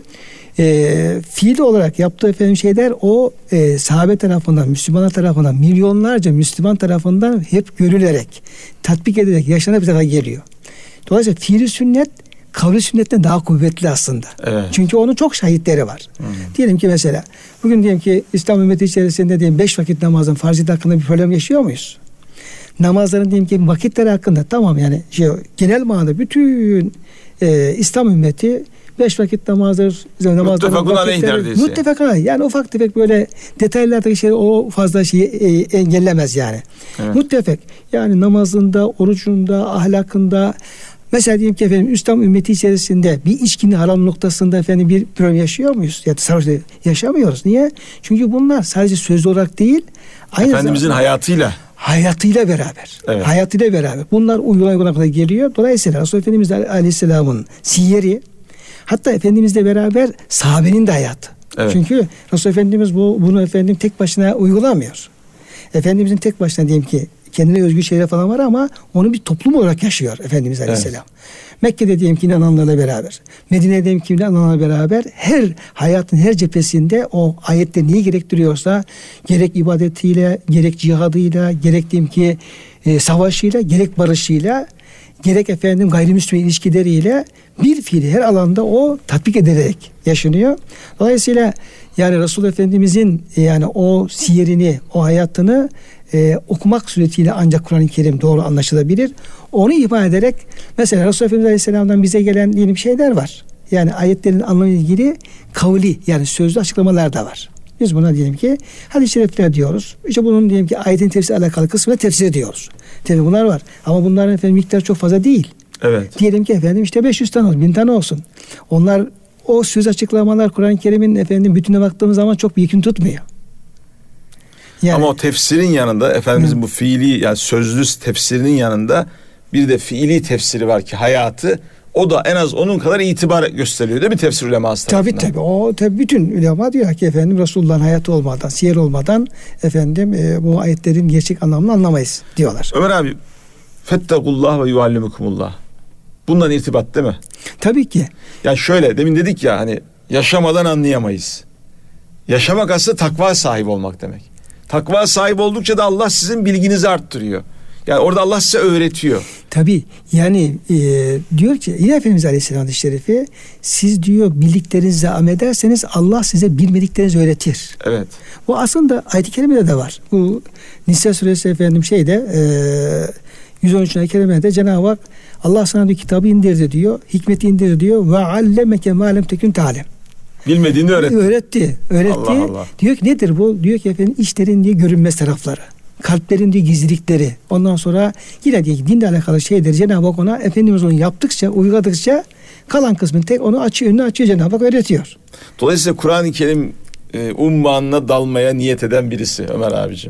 e, fiili olarak yaptığı efendim şeyler o e, sahabe tarafından, Müslümanlar tarafından, milyonlarca Müslüman tarafından hep görülerek, tatbik edilerek yaşanarak bir tarafa geliyor. Dolayısıyla fiili sünnet kavli sünnetten daha kuvvetli aslında. Evet. Çünkü onun çok şahitleri var. Hmm. Diyelim ki mesela bugün diyelim ki İslam ümmeti içerisinde diyelim beş vakit namazın farziyeti hakkında bir problem yaşıyor muyuz? Namazların diyelim ki vakitleri hakkında tamam, yani şey, genel manada bütün e, İslam ümmeti beş vakit namazdır, namazların Muttefakun aleyh neredeyse. Muttefakun aleyh. Yani ufak tefek böyle detaylardaki şey o fazla şeyi e, engellemez yani. Evet. Muttefak. Yani namazında, orucunda, ahlakında, mesela diyelim ki efendim İslam ümmeti içerisinde bir içkinin haram noktasında efendim bir problem yaşıyor muyuz? Ya da yaşamıyoruz. Niye? Çünkü bunlar sadece sözlü olarak değil, aynı Efendimizin zamanda hayatıyla. hayatıyla beraber. Evet. Hayatıyla beraber. Bunlar uygulana uygulana geliyor. Dolayısıyla Resulullah Efendimiz Aleyhisselam'ın siyeri, hatta Efendimizle beraber sahabenin de hayatı. Evet. Çünkü Resulullah Efendimiz bu, bunu efendim tek başına uygulamıyor. Efendimizin tek başına diyelim ki kendine özgü şeyler falan var ama onu bir toplum olarak yaşıyor Efendimiz Aleyhisselam. Evet. Mekke'de diyelim ki inananlarla beraber, Medine'de diyelim ki inananlarla beraber her hayatın her cephesinde o ayette neyi gerektiriyorsa, gerek ibadetiyle, gerek cihadıyla, gerek diyelim ki e, savaşıyla, gerek barışıyla, gerek efendim gayrimüslim ilişkileriyle bir fiili her alanda o tatbik edilerek yaşanıyor. Dolayısıyla yani Resulullah Efendimizin yani o siyerini, o hayatını e, okumak suretiyle ancak Kur'an-ı Kerim doğru anlaşılabilir. Onu ifade ederek mesela Resulullah Efendimiz Aleyhisselam'dan bize gelen yeni bir şeyler var. Yani ayetlerin anlamıyla ilgili kavli, yani sözlü açıklamalar da var. Biz buna diyelim ki hadis-i şerifler diyoruz. İşte bunun diyelim ki ayetin tefsiriyle alakalı kısmına tefsir diyoruz. Tabii bunlar var. Ama bunların efendim miktarı çok fazla değil. Evet. Diyelim ki efendim işte beş yüz tane olsun, bin tane olsun. Onlar o söz açıklamalar Kur'an-ı Kerim'in efendim bütününe baktığımız zaman çok bir yükün tutmuyor. Yani, ama o tefsirin yanında Efendimizin hı. bu fiili yani sözlü tefsirinin yanında bir de fiili tefsiri var ki hayatı, o da en az onun kadar itibar gösteriyor değil mi tefsir uleması tarafından? Tabii tabii. O tabii bütün ulema diyor ki efendim Resulullah'ın hayatı olmadan, siyer olmadan efendim e, bu ayetlerin gerçek anlamını anlamayız diyorlar. Ömer abi, fettekullah ve yuallimukumullah. Bundan irtibat değil mi? Tabii ki. Ya şöyle demin dedik ya hani yaşamadan anlayamayız. Yaşamak aslında takva sahibi olmak demek. Takva sahibi oldukça da Allah sizin bilginizi arttırıyor. Yani orada Allah size öğretiyor. Tabii yani e, diyor ki yine Efendimiz Aleyhisselam hadis-i şerifi, siz diyor bildiklerinizi amel ederseniz Allah size bilmediklerinizi öğretir. Evet. Bu aslında ayet-i kerimede de var. Bu Nisa suresi efendim şeyde e, yüz on üç ayet-i kerimede Cenab-ı Hak Allah sana diyor kitabı indirdi diyor, hikmeti indirdi diyor ve allemeke ma lem tekun ta'lem. Bilmediğini öğretti. Öğretti. Öğretti. Allah Allah. Diyor ki nedir bu? Diyor ki efendim işlerin diye görünmez tarafları. Kalplerin diye gizlilikleri. Ondan sonra yine diyor ki dinle alakalı şeyleri Cenab-ı Hak ona Efendimiz onu yaptıkça, uyguladıkça kalan kısmını tek onu açıyor, önüne açıyor, Cenab-ı Hak öğretiyor. Dolayısıyla Kur'an-ı Kerim e, ummanına dalmaya niyet eden birisi Ömer abicim.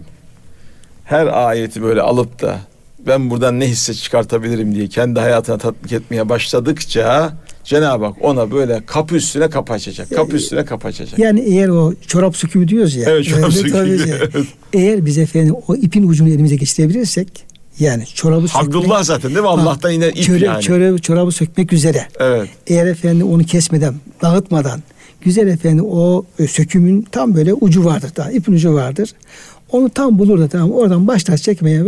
Her ayeti böyle alıp da ben buradan ne hisse çıkartabilirim diye kendi hayatına tatbik etmeye başladıkça Cenab-ı Hak ona böyle kapı üstüne kapı açacak. Kapı üstüne kapı açacak. Yani eğer o çorap sökümü diyoruz ya. Evet, çorap sökümü. Evet. Eğer biz efendim o ipin ucunu elimize geçirebilirsek, yani çorabı sökmek. Abdullah zaten değil mi? Allah'tan yine ip çorabı, yani. Çorabı, çorabı sökmek üzere. Evet. Eğer efendim onu kesmeden, dağıtmadan güzel efendim o sökümün tam böyle ucu vardır. Daha ipin ucu vardır. Onu tam bulur da tamam oradan başlar çekmeye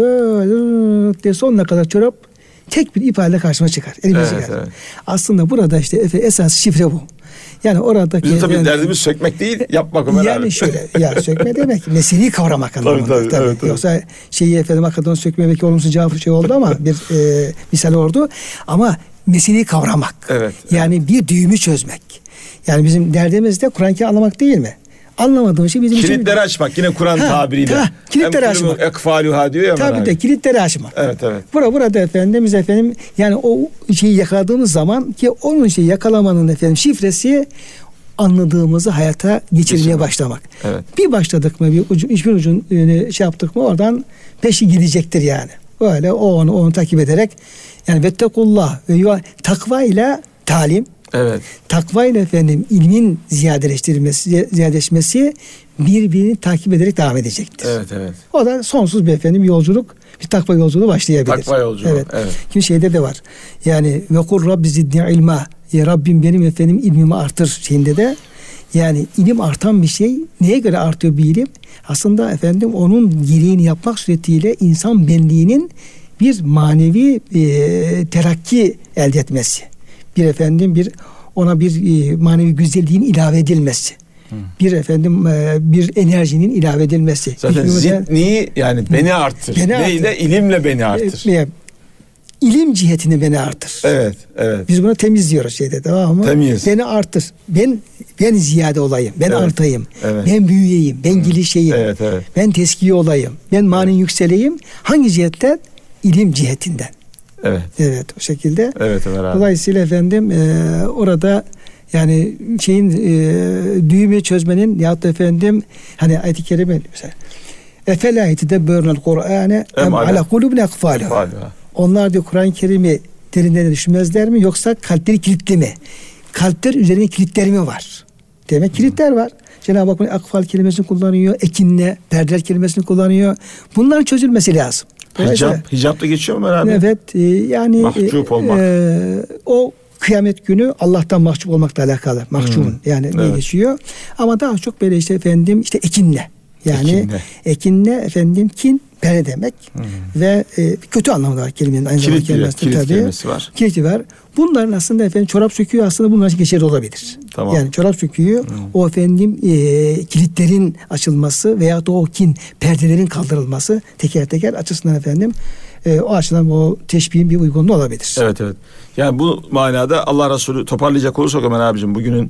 böyle diye sonuna kadar çorap tek bir ip halde karşıma çıkar. Elimize Evet, çıkar. evet. Aslında burada işte esas şifre bu. Yani oradaki Bizim tabii yani, derdimiz sökmek değil, yapmak Ömer yani abi. şöyle ya sökme demek meseleyi kavramak anlamında. Tabii, tabii, tabii. evet, evet. Yoksa şeyi efendim hakikaten sökme belki olumsuz cevap şey oldu ama bir e, misal oldu. Ama meseleyi kavramak. Evet. Yani bir düğümü çözmek. Yani bizim derdimiz de Kur'an-ı Kerim anlamak değil mi? Anlamadığım şey bizim için. Kilitleri açmak yine Kur'an Ha, tabiriyle. ha, kilitleri açmak. Ekfaluha diyor ya Ömer Tabii abi. de kilitleri açmak. Evet evet. Burada burada efendimiz efendim yani o şeyi yakaladığımız zaman ki onun şeyi yakalamanın efendim şifresi anladığımızı hayata geçirmeye Geçirmek. başlamak. Evet. Bir başladık mı bir ucu, hiçbir ucun yani şey yaptık mı oradan peşi gidecektir yani. Böyle o onu onu takip ederek yani vettekullah ve takva ile talim. Evet. Takva ile efendim ilmin ziyadeleştirilmesi, ziyadeleşmesi birbirini takip ederek devam edecektir. Evet evet. O da sonsuz bir efendim yolculuk, bir takva yolculuğu başlayabilir. Takva yolculuğu. Evet. evet. Kim şeyde de var. Yani ve kur Rabbi zidni ilma. Ya Rabbim benim efendim ilmimi artır şeyinde de. Yani ilim artan bir şey. Neye göre artıyor bir ilim? Aslında efendim onun gereğini yapmak suretiyle insan benliğinin bir manevi e, terakki elde etmesi. Bir efendim bir ona bir e, manevi güzelliğin ilave edilmesi. Hmm. Bir efendim e, bir enerjinin ilave edilmesi. Zaten Hükmümüze, zidni yani beni artır. Beni Neyle? artır. İlimle beni artır. E, ilim cihetini beni artır. Evet, evet. Biz buna temiz diyoruz şeyde, tamam mı? Temiz. Beni artır. Ben ben ziyade olayım. Ben Evet, artayım. evet. Ben büyüyeyim. Ben hmm. gelişeyim. Evet, evet. Ben teskiye olayım. Ben manen evet. yükseleyim. Hangi cihetten? İlim cihetinden. Evet. Evet, o şekilde. Evet Ömer abi. Dolayısıyla efendim e, orada yani şeyin e, düğümü çözmenin yahut da efendim hani ayet-i kerime mesela efela yetedebberunel Kur'ane em ala kulubin akfaluha. Onlar diyor Kur'an-ı Kerim'i derinlerine düşünmezler mi yoksa kalpleri kilitli mi? Kalpler üzerine kilitleri mi var? Demek kilitler var. Cenab-ı Hak akfal kelimesini kullanıyor, ekinle, perdeler kelimesini kullanıyor. Bunların çözülmesi lazım. Hicap, hicap da geçiyor mu abi? Evet, e, yani mahcup olmak. E, o kıyamet günü Allah'tan mahcup olmakla alakalı. Mahcubun hmm. yani evet. ne geçiyor? Ama daha çok böyle işte efendim işte ekinle. Yani ekinle, ekinle efendim kin perde demek hmm. ve e, kötü anlamda var kelimenin aynı zamanda kelimesi kilit tabii. kelimesi var. Kiliti var. Bunların aslında efendim çorap söküğü aslında bunlar için geçerli olabilir. Tamam. Yani çorap söküğü hmm. o efendim e, kilitlerin açılması veya da o kin perdelerin kaldırılması teker teker açısından efendim e, o açıdan o teşbihin bir uygunluğu olabilir. Evet evet. Yani bu manada Allah Resulü toparlayacak olursak Ömer abicim bugünün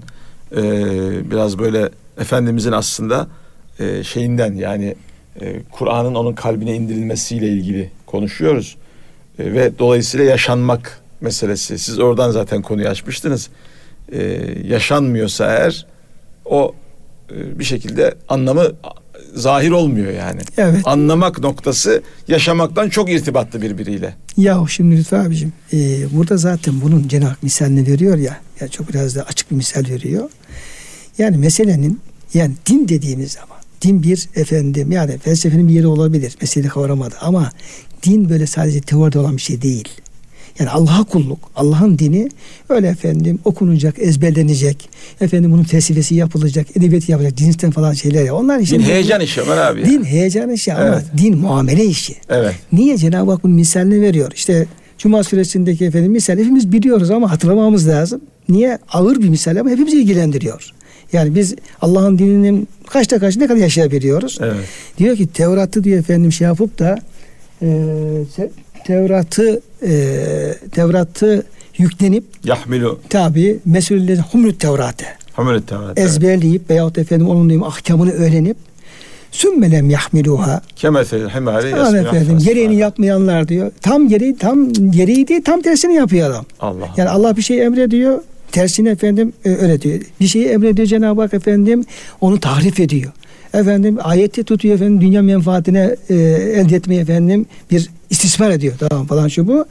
e, biraz böyle Efendimizin aslında e, şeyinden yani e, Kur'an'ın onun kalbine indirilmesiyle ilgili konuşuyoruz. E, ve dolayısıyla yaşanmak meselesi. Siz oradan zaten konuyu açmıştınız. E, yaşanmıyorsa eğer o e, bir şekilde anlamı zahir olmuyor yani. Evet. Anlamak noktası yaşamaktan çok irtibatlı birbiriyle. Ya şimdi Lütfü abicim e, burada zaten bunun Cenab-ı Hak misalini veriyor ya, ya çok biraz da açık bir misal veriyor. Yani meselenin yani din dediğimiz zaman din bir efendim yani felsefenin bir yeri olabilir. Meseleyi kavramadı ama din böyle sadece teoride olan bir şey değil. Yani Allah'a kulluk, Allah'ın dini öyle efendim okunacak, ezberlenecek, efendim bunun felsefesi yapılacak, edebiyatı yapılacak, dinsel falan şeyler ya. Onlar din heyecan işi Ömer abi. Din ya. heyecan işi ama evet. Din muamele işi. Evet. Niye Cenab-ı Hak bunun misalini veriyor? İşte Cuma suresindeki efendim misal hepimiz biliyoruz ama hatırlamamız lazım. Niye? Ağır bir misal ama hepimizi ilgilendiriyor. Yani biz Allah'ın dininin kaçta kaç ne kadar yaşayabiliyoruz? Evet. Diyor ki Tevrat'ı diyor efendim şey yapıp da e, Tevrat'ı e, Tevrat'ı yüklenip Yahmilu tabi mesulleri humrut Tevrat'ı Humrut Tevrat'ı ezberleyip evet. Veyahut efendim onun diyeyim ahkamını öğrenip sümmelem yahmiluha kemesel himari yasmi efendim gereğini yapmayanlar diyor. Tam gereği tam gereği değil tam tersini yapıyor adam. Allah. Yani Allah bir şey emrediyor. Tersine efendim öyle diyor. Bir şeyi emrediyor Cenab-ı Hak efendim onu tahrif ediyor. Efendim ayeti tutuyor efendim dünya menfaatine e, elde etmeyi efendim bir istismar ediyor. Tamam falan şu bu.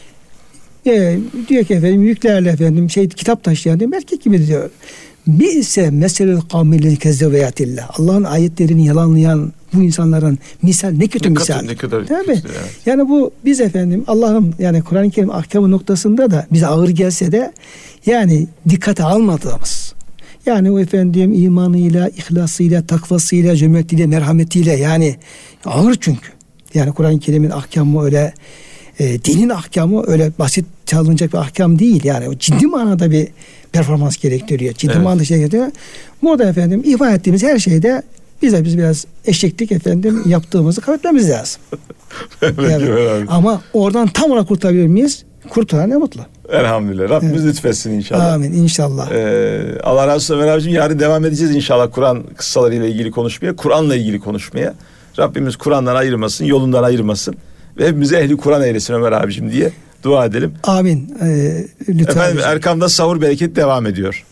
E, diyor ki efendim yüklerle efendim şey kitap taşıyan diyor erkek gibi diyor. Bir ise meselel kavmillerin kezzeveyatillah. Allah'ın ayetlerini yalanlayan bu insanların misal ne kötü ne misal. Kadar, ne kadar Tabii. Kötü, evet. Yani bu biz efendim Allah'ın yani Kur'an-ı Kerim ahkamı noktasında da bize ağır gelse de yani dikkate almadığımız yani o efendim imanıyla, ihlasıyla, takvasıyla, cömertliğiyle, merhametiyle yani ağır çünkü. Yani Kur'an-ı Kerim'in ahkamı öyle e, dinin ahkamı öyle basit çalınacak bir ahkam değil. Yani o ciddi manada bir performans gerektiriyor. Ciddi evet. manada şey gerektiriyor. Burada efendim ifade ettiğimiz her şeyde bize biz biraz eşeklik efendim yaptığımızı kabul etmemiz lazım. Evet. Ama oradan tam olarak kurtarabilir miyiz? Kurtaran ne mutlu. Elhamdülillah. Rabbimiz evet. lütfetsin inşallah. Amin inşallah. Ee, Allah razı olsun Ömer abicim. Yarın devam edeceğiz inşallah Kur'an kıssalarıyla ilgili konuşmaya. Kur'an'la ilgili konuşmaya. Rabbimiz Kur'an'dan ayırmasın, yolundan ayırmasın. Ve hepimizi ehli Kur'an eylesin Ömer abicim diye dua edelim. Amin. Ee, lütfen. Efendim Erkam'da sahur bereket devam ediyor.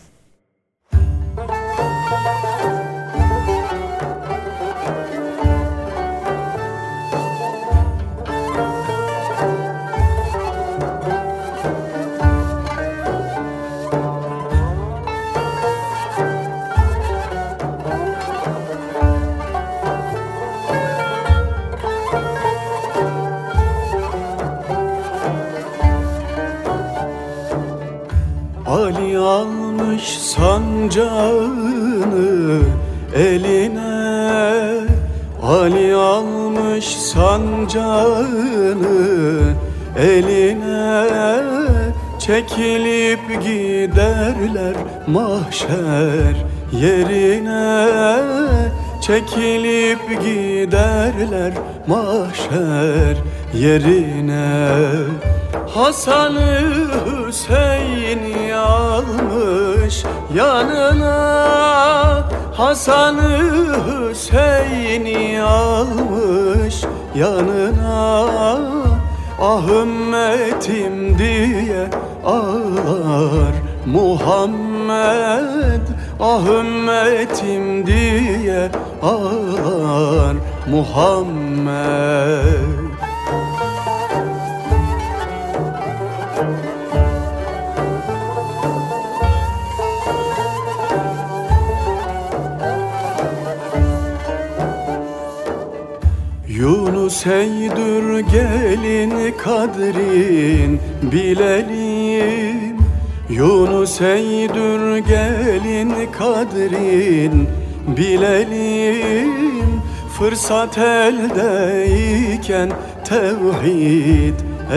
Ali almış sancağını eline, Ali almış sancağını eline, çekilip giderler mahşer yerine, çekilip giderler mahşer yerine. Hasan-ı Hüseyin'i almış yanına, Hasan-ı Hüseyin'i almış yanına. Ah ümmetim diye ağlar Muhammed, ah ümmetim diye ağlar Muhammed. Yunus eydür gelin kadrin bilelim, Yunus eydür gelin kadrin bilelim. Fırsat eldeyken tevhid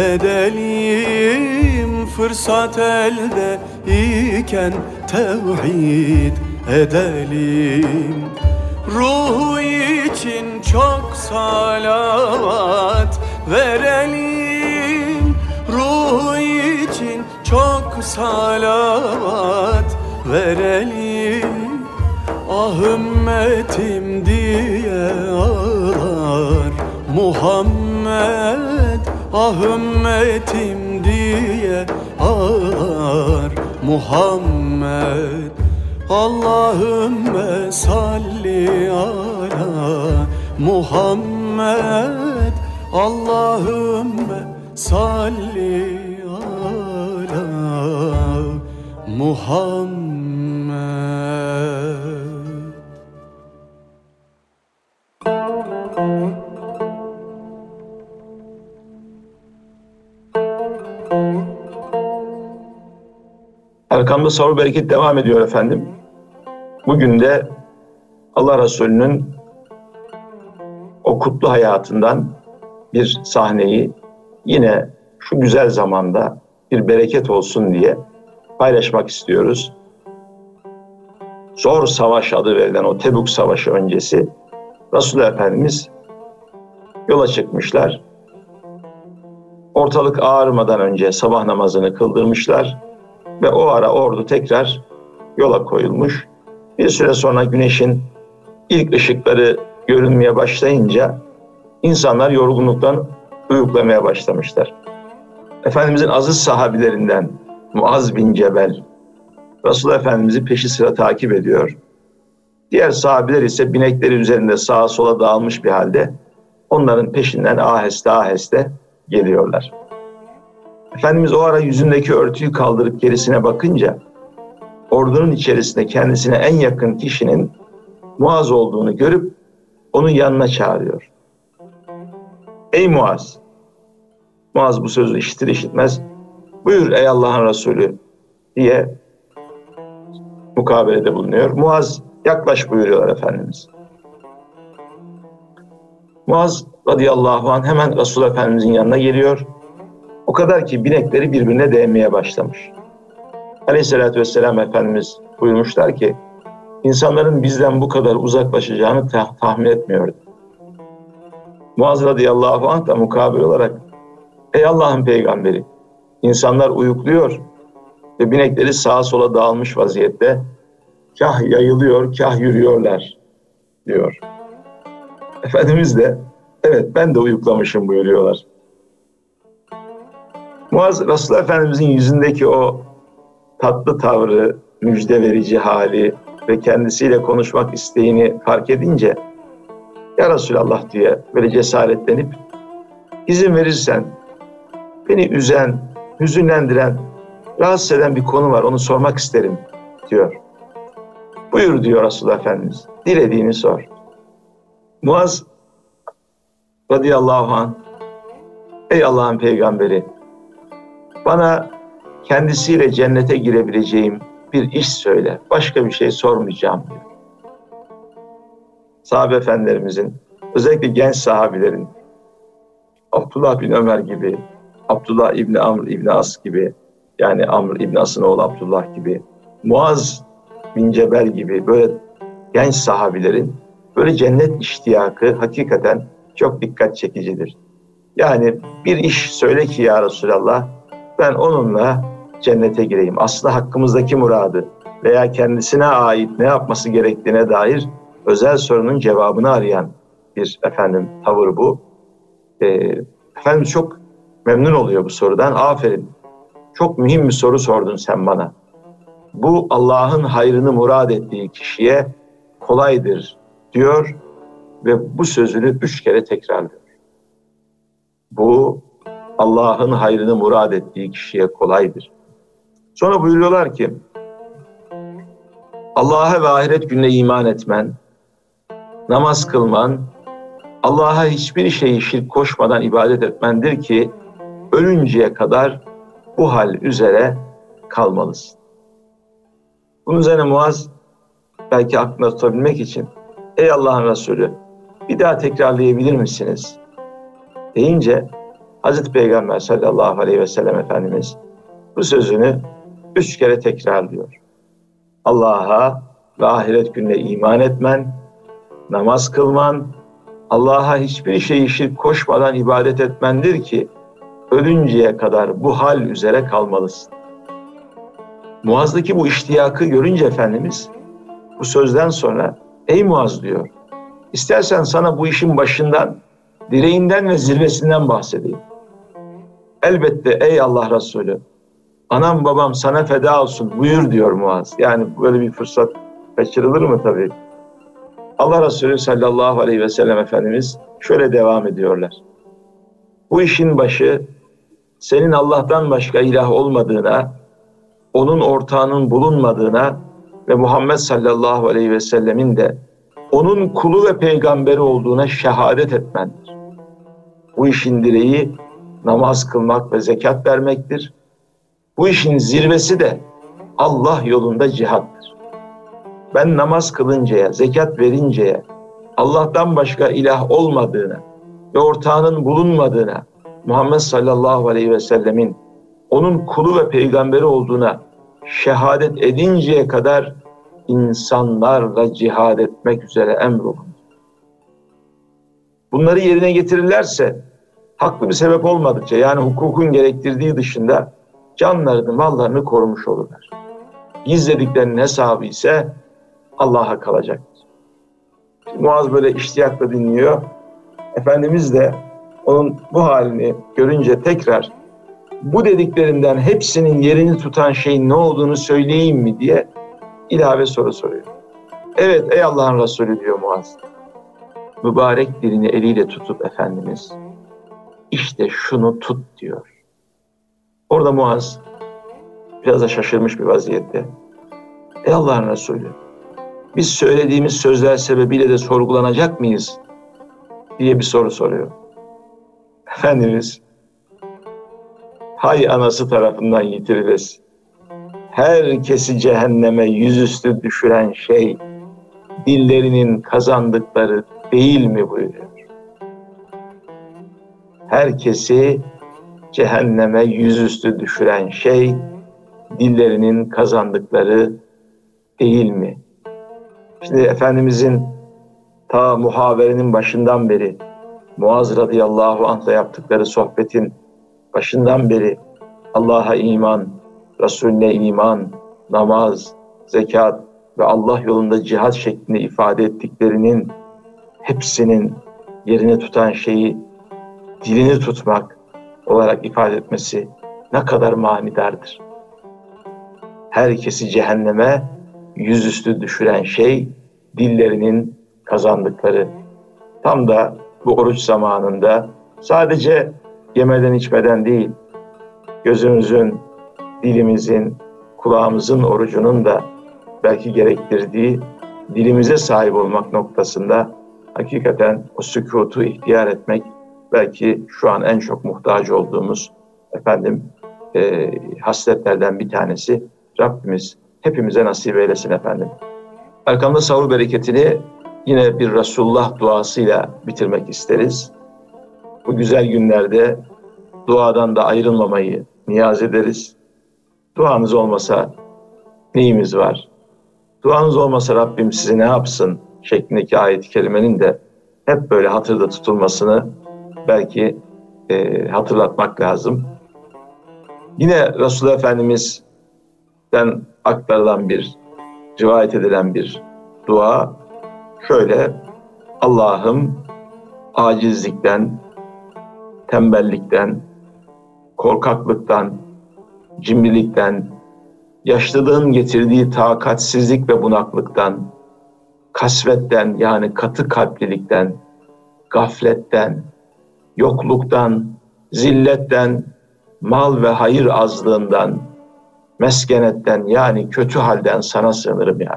edelim, fırsat eldeyken tevhid edelim. Ruhu için çok salavat verelim, ruhu için çok salavat verelim. ah ümmetim diye ağlar Muhammed, ah ümmetim diye ağlar Muhammed. Allahümme salli ala Muhammed, Allahümme salli ala Muhammed. Erkam'da sahur bereket devam ediyor efendim. Bugün de Allah Resulü'nün o kutlu hayatından bir sahneyi yine şu güzel zamanda bir bereket olsun diye paylaşmak istiyoruz. Zor savaş adı verilen o Tebük Savaşı öncesi Resulullah Efendimiz yola çıkmışlar. Ortalık ağarmadan önce sabah namazını kıldırmışlar ve o ara ordu tekrar yola koyulmuş. Bir süre sonra güneşin ilk ışıkları görünmeye başlayınca insanlar yorgunluktan uyuklamaya başlamışlar. Efendimizin aziz sahabilerinden Muaz bin Cebel Resulullah Efendimiz'i peşi sıra takip ediyor. Diğer sahabiler ise binekleri üzerinde sağa sola dağılmış bir halde onların peşinden aheste aheste geliyorlar. Efendimiz o ara yüzündeki örtüyü kaldırıp gerisine bakınca ordunun içerisinde kendisine en yakın kişinin Muaz olduğunu görüp onun yanına çağırıyor. Ey Muaz! Muaz bu sözü işitir işitmez, buyur ey Allah'ın Resulü diye mukabelede bulunuyor. Muaz yaklaş buyuruyorlar Efendimiz. Muaz radıyallahu anh hemen Resulullah Efendimizin yanına geliyor. O kadar ki binekleri birbirine değmeye başlamış. Aleyhissalatü vesselam Efendimiz buyurmuşlar ki insanların bizden bu kadar uzaklaşacağını tah- tahmin etmiyordum. Muaz radıyallahu anh da mukabil olarak ey Allah'ın peygamberi, insanlar uyukluyor ve binekleri sağa sola dağılmış vaziyette kah yayılıyor, kah yürüyorlar diyor. Efendimiz de evet ben de uyuklamışım buyuruyorlar. Muaz Resulullah Efendimizin yüzündeki o tatlı tavrı, müjde verici hali ve kendisiyle konuşmak isteğini fark edince ya Resulallah diye böyle cesaretlenip izin verirsen beni üzen, hüzünlendiren, rahatsız eden bir konu var onu sormak isterim diyor. Buyur diyor Resulullah Efendimiz. Dilediğini sor. Muaz radıyallahu anh ey Allah'ın peygamberi bana kendisiyle cennete girebileceğim bir iş söyle. Başka bir şey sormayacağım diyor. Sahabe efendilerimizin, özellikle genç sahabilerin, Abdullah bin Ömer gibi, Abdullah İbni Amr İbni As gibi, yani Amr İbni As'ın oğlu Abdullah gibi, Muaz bin Cebel gibi böyle genç sahabilerin böyle cennet iştiyakı hakikaten çok dikkat çekicidir. Yani bir iş söyle ki ya Resulallah, ben onunla cennete gireyim. Aslında hakkımızdaki muradı veya kendisine ait ne yapması gerektiğine dair özel sorunun cevabını arayan bir efendim tavır bu. Ee, efendim çok memnun oluyor bu sorudan. Aferin. Çok mühim bir soru sordun sen bana. Bu Allah'ın hayrını murad ettiği kişiye kolaydır diyor ve bu sözünü üç kere tekrarlıyor. Bu Allah'ın hayrını murad ettiği kişiye kolaydır. Sonra buyuruyorlar ki Allah'a ve ahiret gününe iman etmen, namaz kılman, Allah'a hiçbir şeyi şirk koşmadan ibadet etmendir ki ölünceye kadar bu hal üzere kalmalısın. Bunun üzerine Muaz belki aklına tutabilmek için ey Allah'ın Resulü bir daha tekrarlayabilir misiniz deyince Hazreti Peygamber sallallahu aleyhi ve sellem Efendimiz bu sözünü üç kere tekrarlıyor. Allah'a ve ahiret gününe iman etmen, namaz kılman, Allah'a hiçbir şeyi şirk koşmadan ibadet etmendir ki ölünceye kadar bu hal üzere kalmalısın. Muaz'daki bu iştiyakı görünce Efendimiz bu sözden sonra Ey Muaz diyor, istersen sana bu işin başından, direğinden ve zirvesinden bahsedeyim. Elbette ey Allah Resulü, anam babam sana feda olsun buyur diyor Muaz. Yani böyle bir fırsat kaçırılır mı tabii? Allah Resulü sallallahu aleyhi ve sellem Efendimiz şöyle devam ediyorlar. Bu işin başı senin Allah'tan başka ilah olmadığına, onun ortağının bulunmadığına ve Muhammed sallallahu aleyhi ve sellemin de onun kulu ve peygamberi olduğuna şehadet etmendir. Bu işin direği namaz kılmak ve zekat vermektir. Bu işin zirvesi de Allah yolunda cihattır. Ben namaz kılıncaya, zekat verinceye, Allah'tan başka ilah olmadığına ve ortağının bulunmadığına, Muhammed sallallahu aleyhi ve sellemin onun kulu ve peygamberi olduğuna şehadet edinceye kadar insanlarla cihad etmek üzere emrolundu. Bunları yerine getirirlerse haklı bir sebep olmadıkça, yani hukukun gerektirdiği dışında canlarını, mallarını korumuş olurlar. Gizlediklerinin hesabı ise Allah'a kalacaktır. Şimdi Muaz böyle iştiyakla dinliyor. Efendimiz de onun bu halini görünce tekrar bu dediklerinden hepsinin yerini tutan şeyin ne olduğunu söyleyeyim mi diye ilave soru soruyor. Evet ey Allah'ın Resulü diyor Muaz. Mübarek dilini eliyle tutup Efendimiz işte şunu tut diyor. Orada Muaz biraz da şaşırmış bir vaziyette. Ey Allah'ın Resulü, biz söylediğimiz sözler sebebiyle de sorgulanacak mıyız diye bir soru soruyor. Efendimiz hay anası tarafından yitirilesin. Herkesi cehenneme yüzüstü düşüren şey dillerinin kazandıkları değil mi buyuruyor. Herkesi cehenneme yüzüstü düşüren şey dillerinin kazandıkları değil mi? Şimdi Efendimizin ta muhaberenin başından beri, Muaz radıyallahu anh'la yaptıkları sohbetin başından beri Allah'a iman, Resulüne iman, namaz, zekat ve Allah yolunda cihad şeklinde ifade ettiklerinin hepsinin yerini tutan şeyi dilini tutmak olarak ifade etmesi ne kadar manidardır. Herkesi cehenneme yüzüstü düşüren şey dillerinin kazandıkları. Tam da bu oruç zamanında sadece yemeden içmeden değil, gözümüzün, dilimizin, kulağımızın orucunun da belki gerektirdiği dilimize sahip olmak noktasında hakikaten o sükutu ihtiyar etmek belki şu an en çok muhtaç olduğumuz efendim e, hasletlerden bir tanesi. Rabbimiz hepimize nasip eylesin efendim. Arkamda sahur bereketini yine bir Resulullah duasıyla bitirmek isteriz. Bu güzel günlerde duadan da ayrılmamayı niyaz ederiz. Duanız olmasa neyimiz var? Duanız olmasa Rabbim sizi ne yapsın şeklindeki ayet-i kerimenin de hep böyle hatırda tutulmasını belki e, hatırlatmak lazım. Yine Resulullah Efendimiz'den aktarılan bir, rivayet edilen bir dua şöyle: Allah'ım acizlikten, tembellikten, korkaklıktan, cimrilikten, yaşlılığın getirdiği takatsizlik ve bunaklıktan, kasvetten yani katı kalplilikten, gafletten, yokluktan, zilletten, mal ve hayır azlığından, meskenetten yani kötü halden sana sığınırım ya.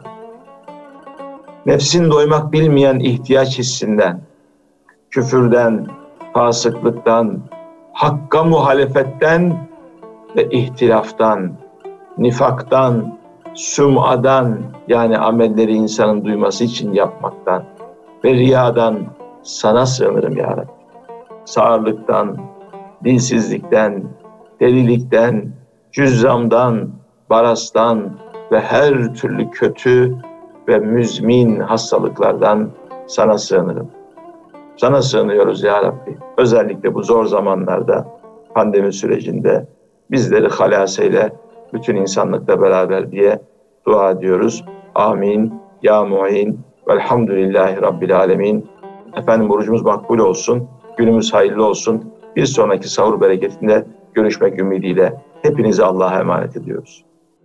Nefsin doymak bilmeyen ihtiyaç hissinden, küfürden, fasıklıktan, hakka muhalefetten ve ihtilaftan, nifaktan, süm'adan yani amelleri insanın duyması için yapmaktan ve riyadan sana sığınırım ya Rabbi. Sağırlıktan, dinsizlikten, delilikten, cüzzamdan, barastan ve her türlü kötü ve müzmin hastalıklardan sana sığınırım. Sana sığınıyoruz ya Rabbi. Özellikle bu zor zamanlarda, pandemi sürecinde bizleri halas eyle, bütün insanlıkla beraber diye dua ediyoruz. Amin. Ya mu'in, Velhamdülillahi Rabbil alemin. Efendim orucumuz makbul olsun. Günümüz hayırlı olsun. Bir sonraki sahur bereketinde görüşmek ümidiyle hepinizi Allah'a emanet ediyoruz.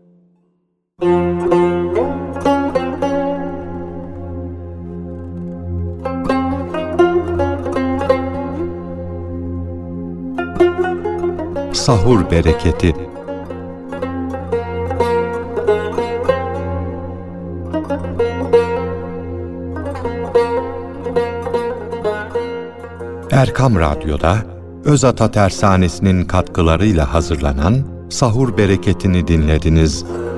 Sahur bereketi. Erkam Radyo'da Özata Tersanesi'nin katkılarıyla hazırlanan Sahur Bereketi'ni dinlediniz.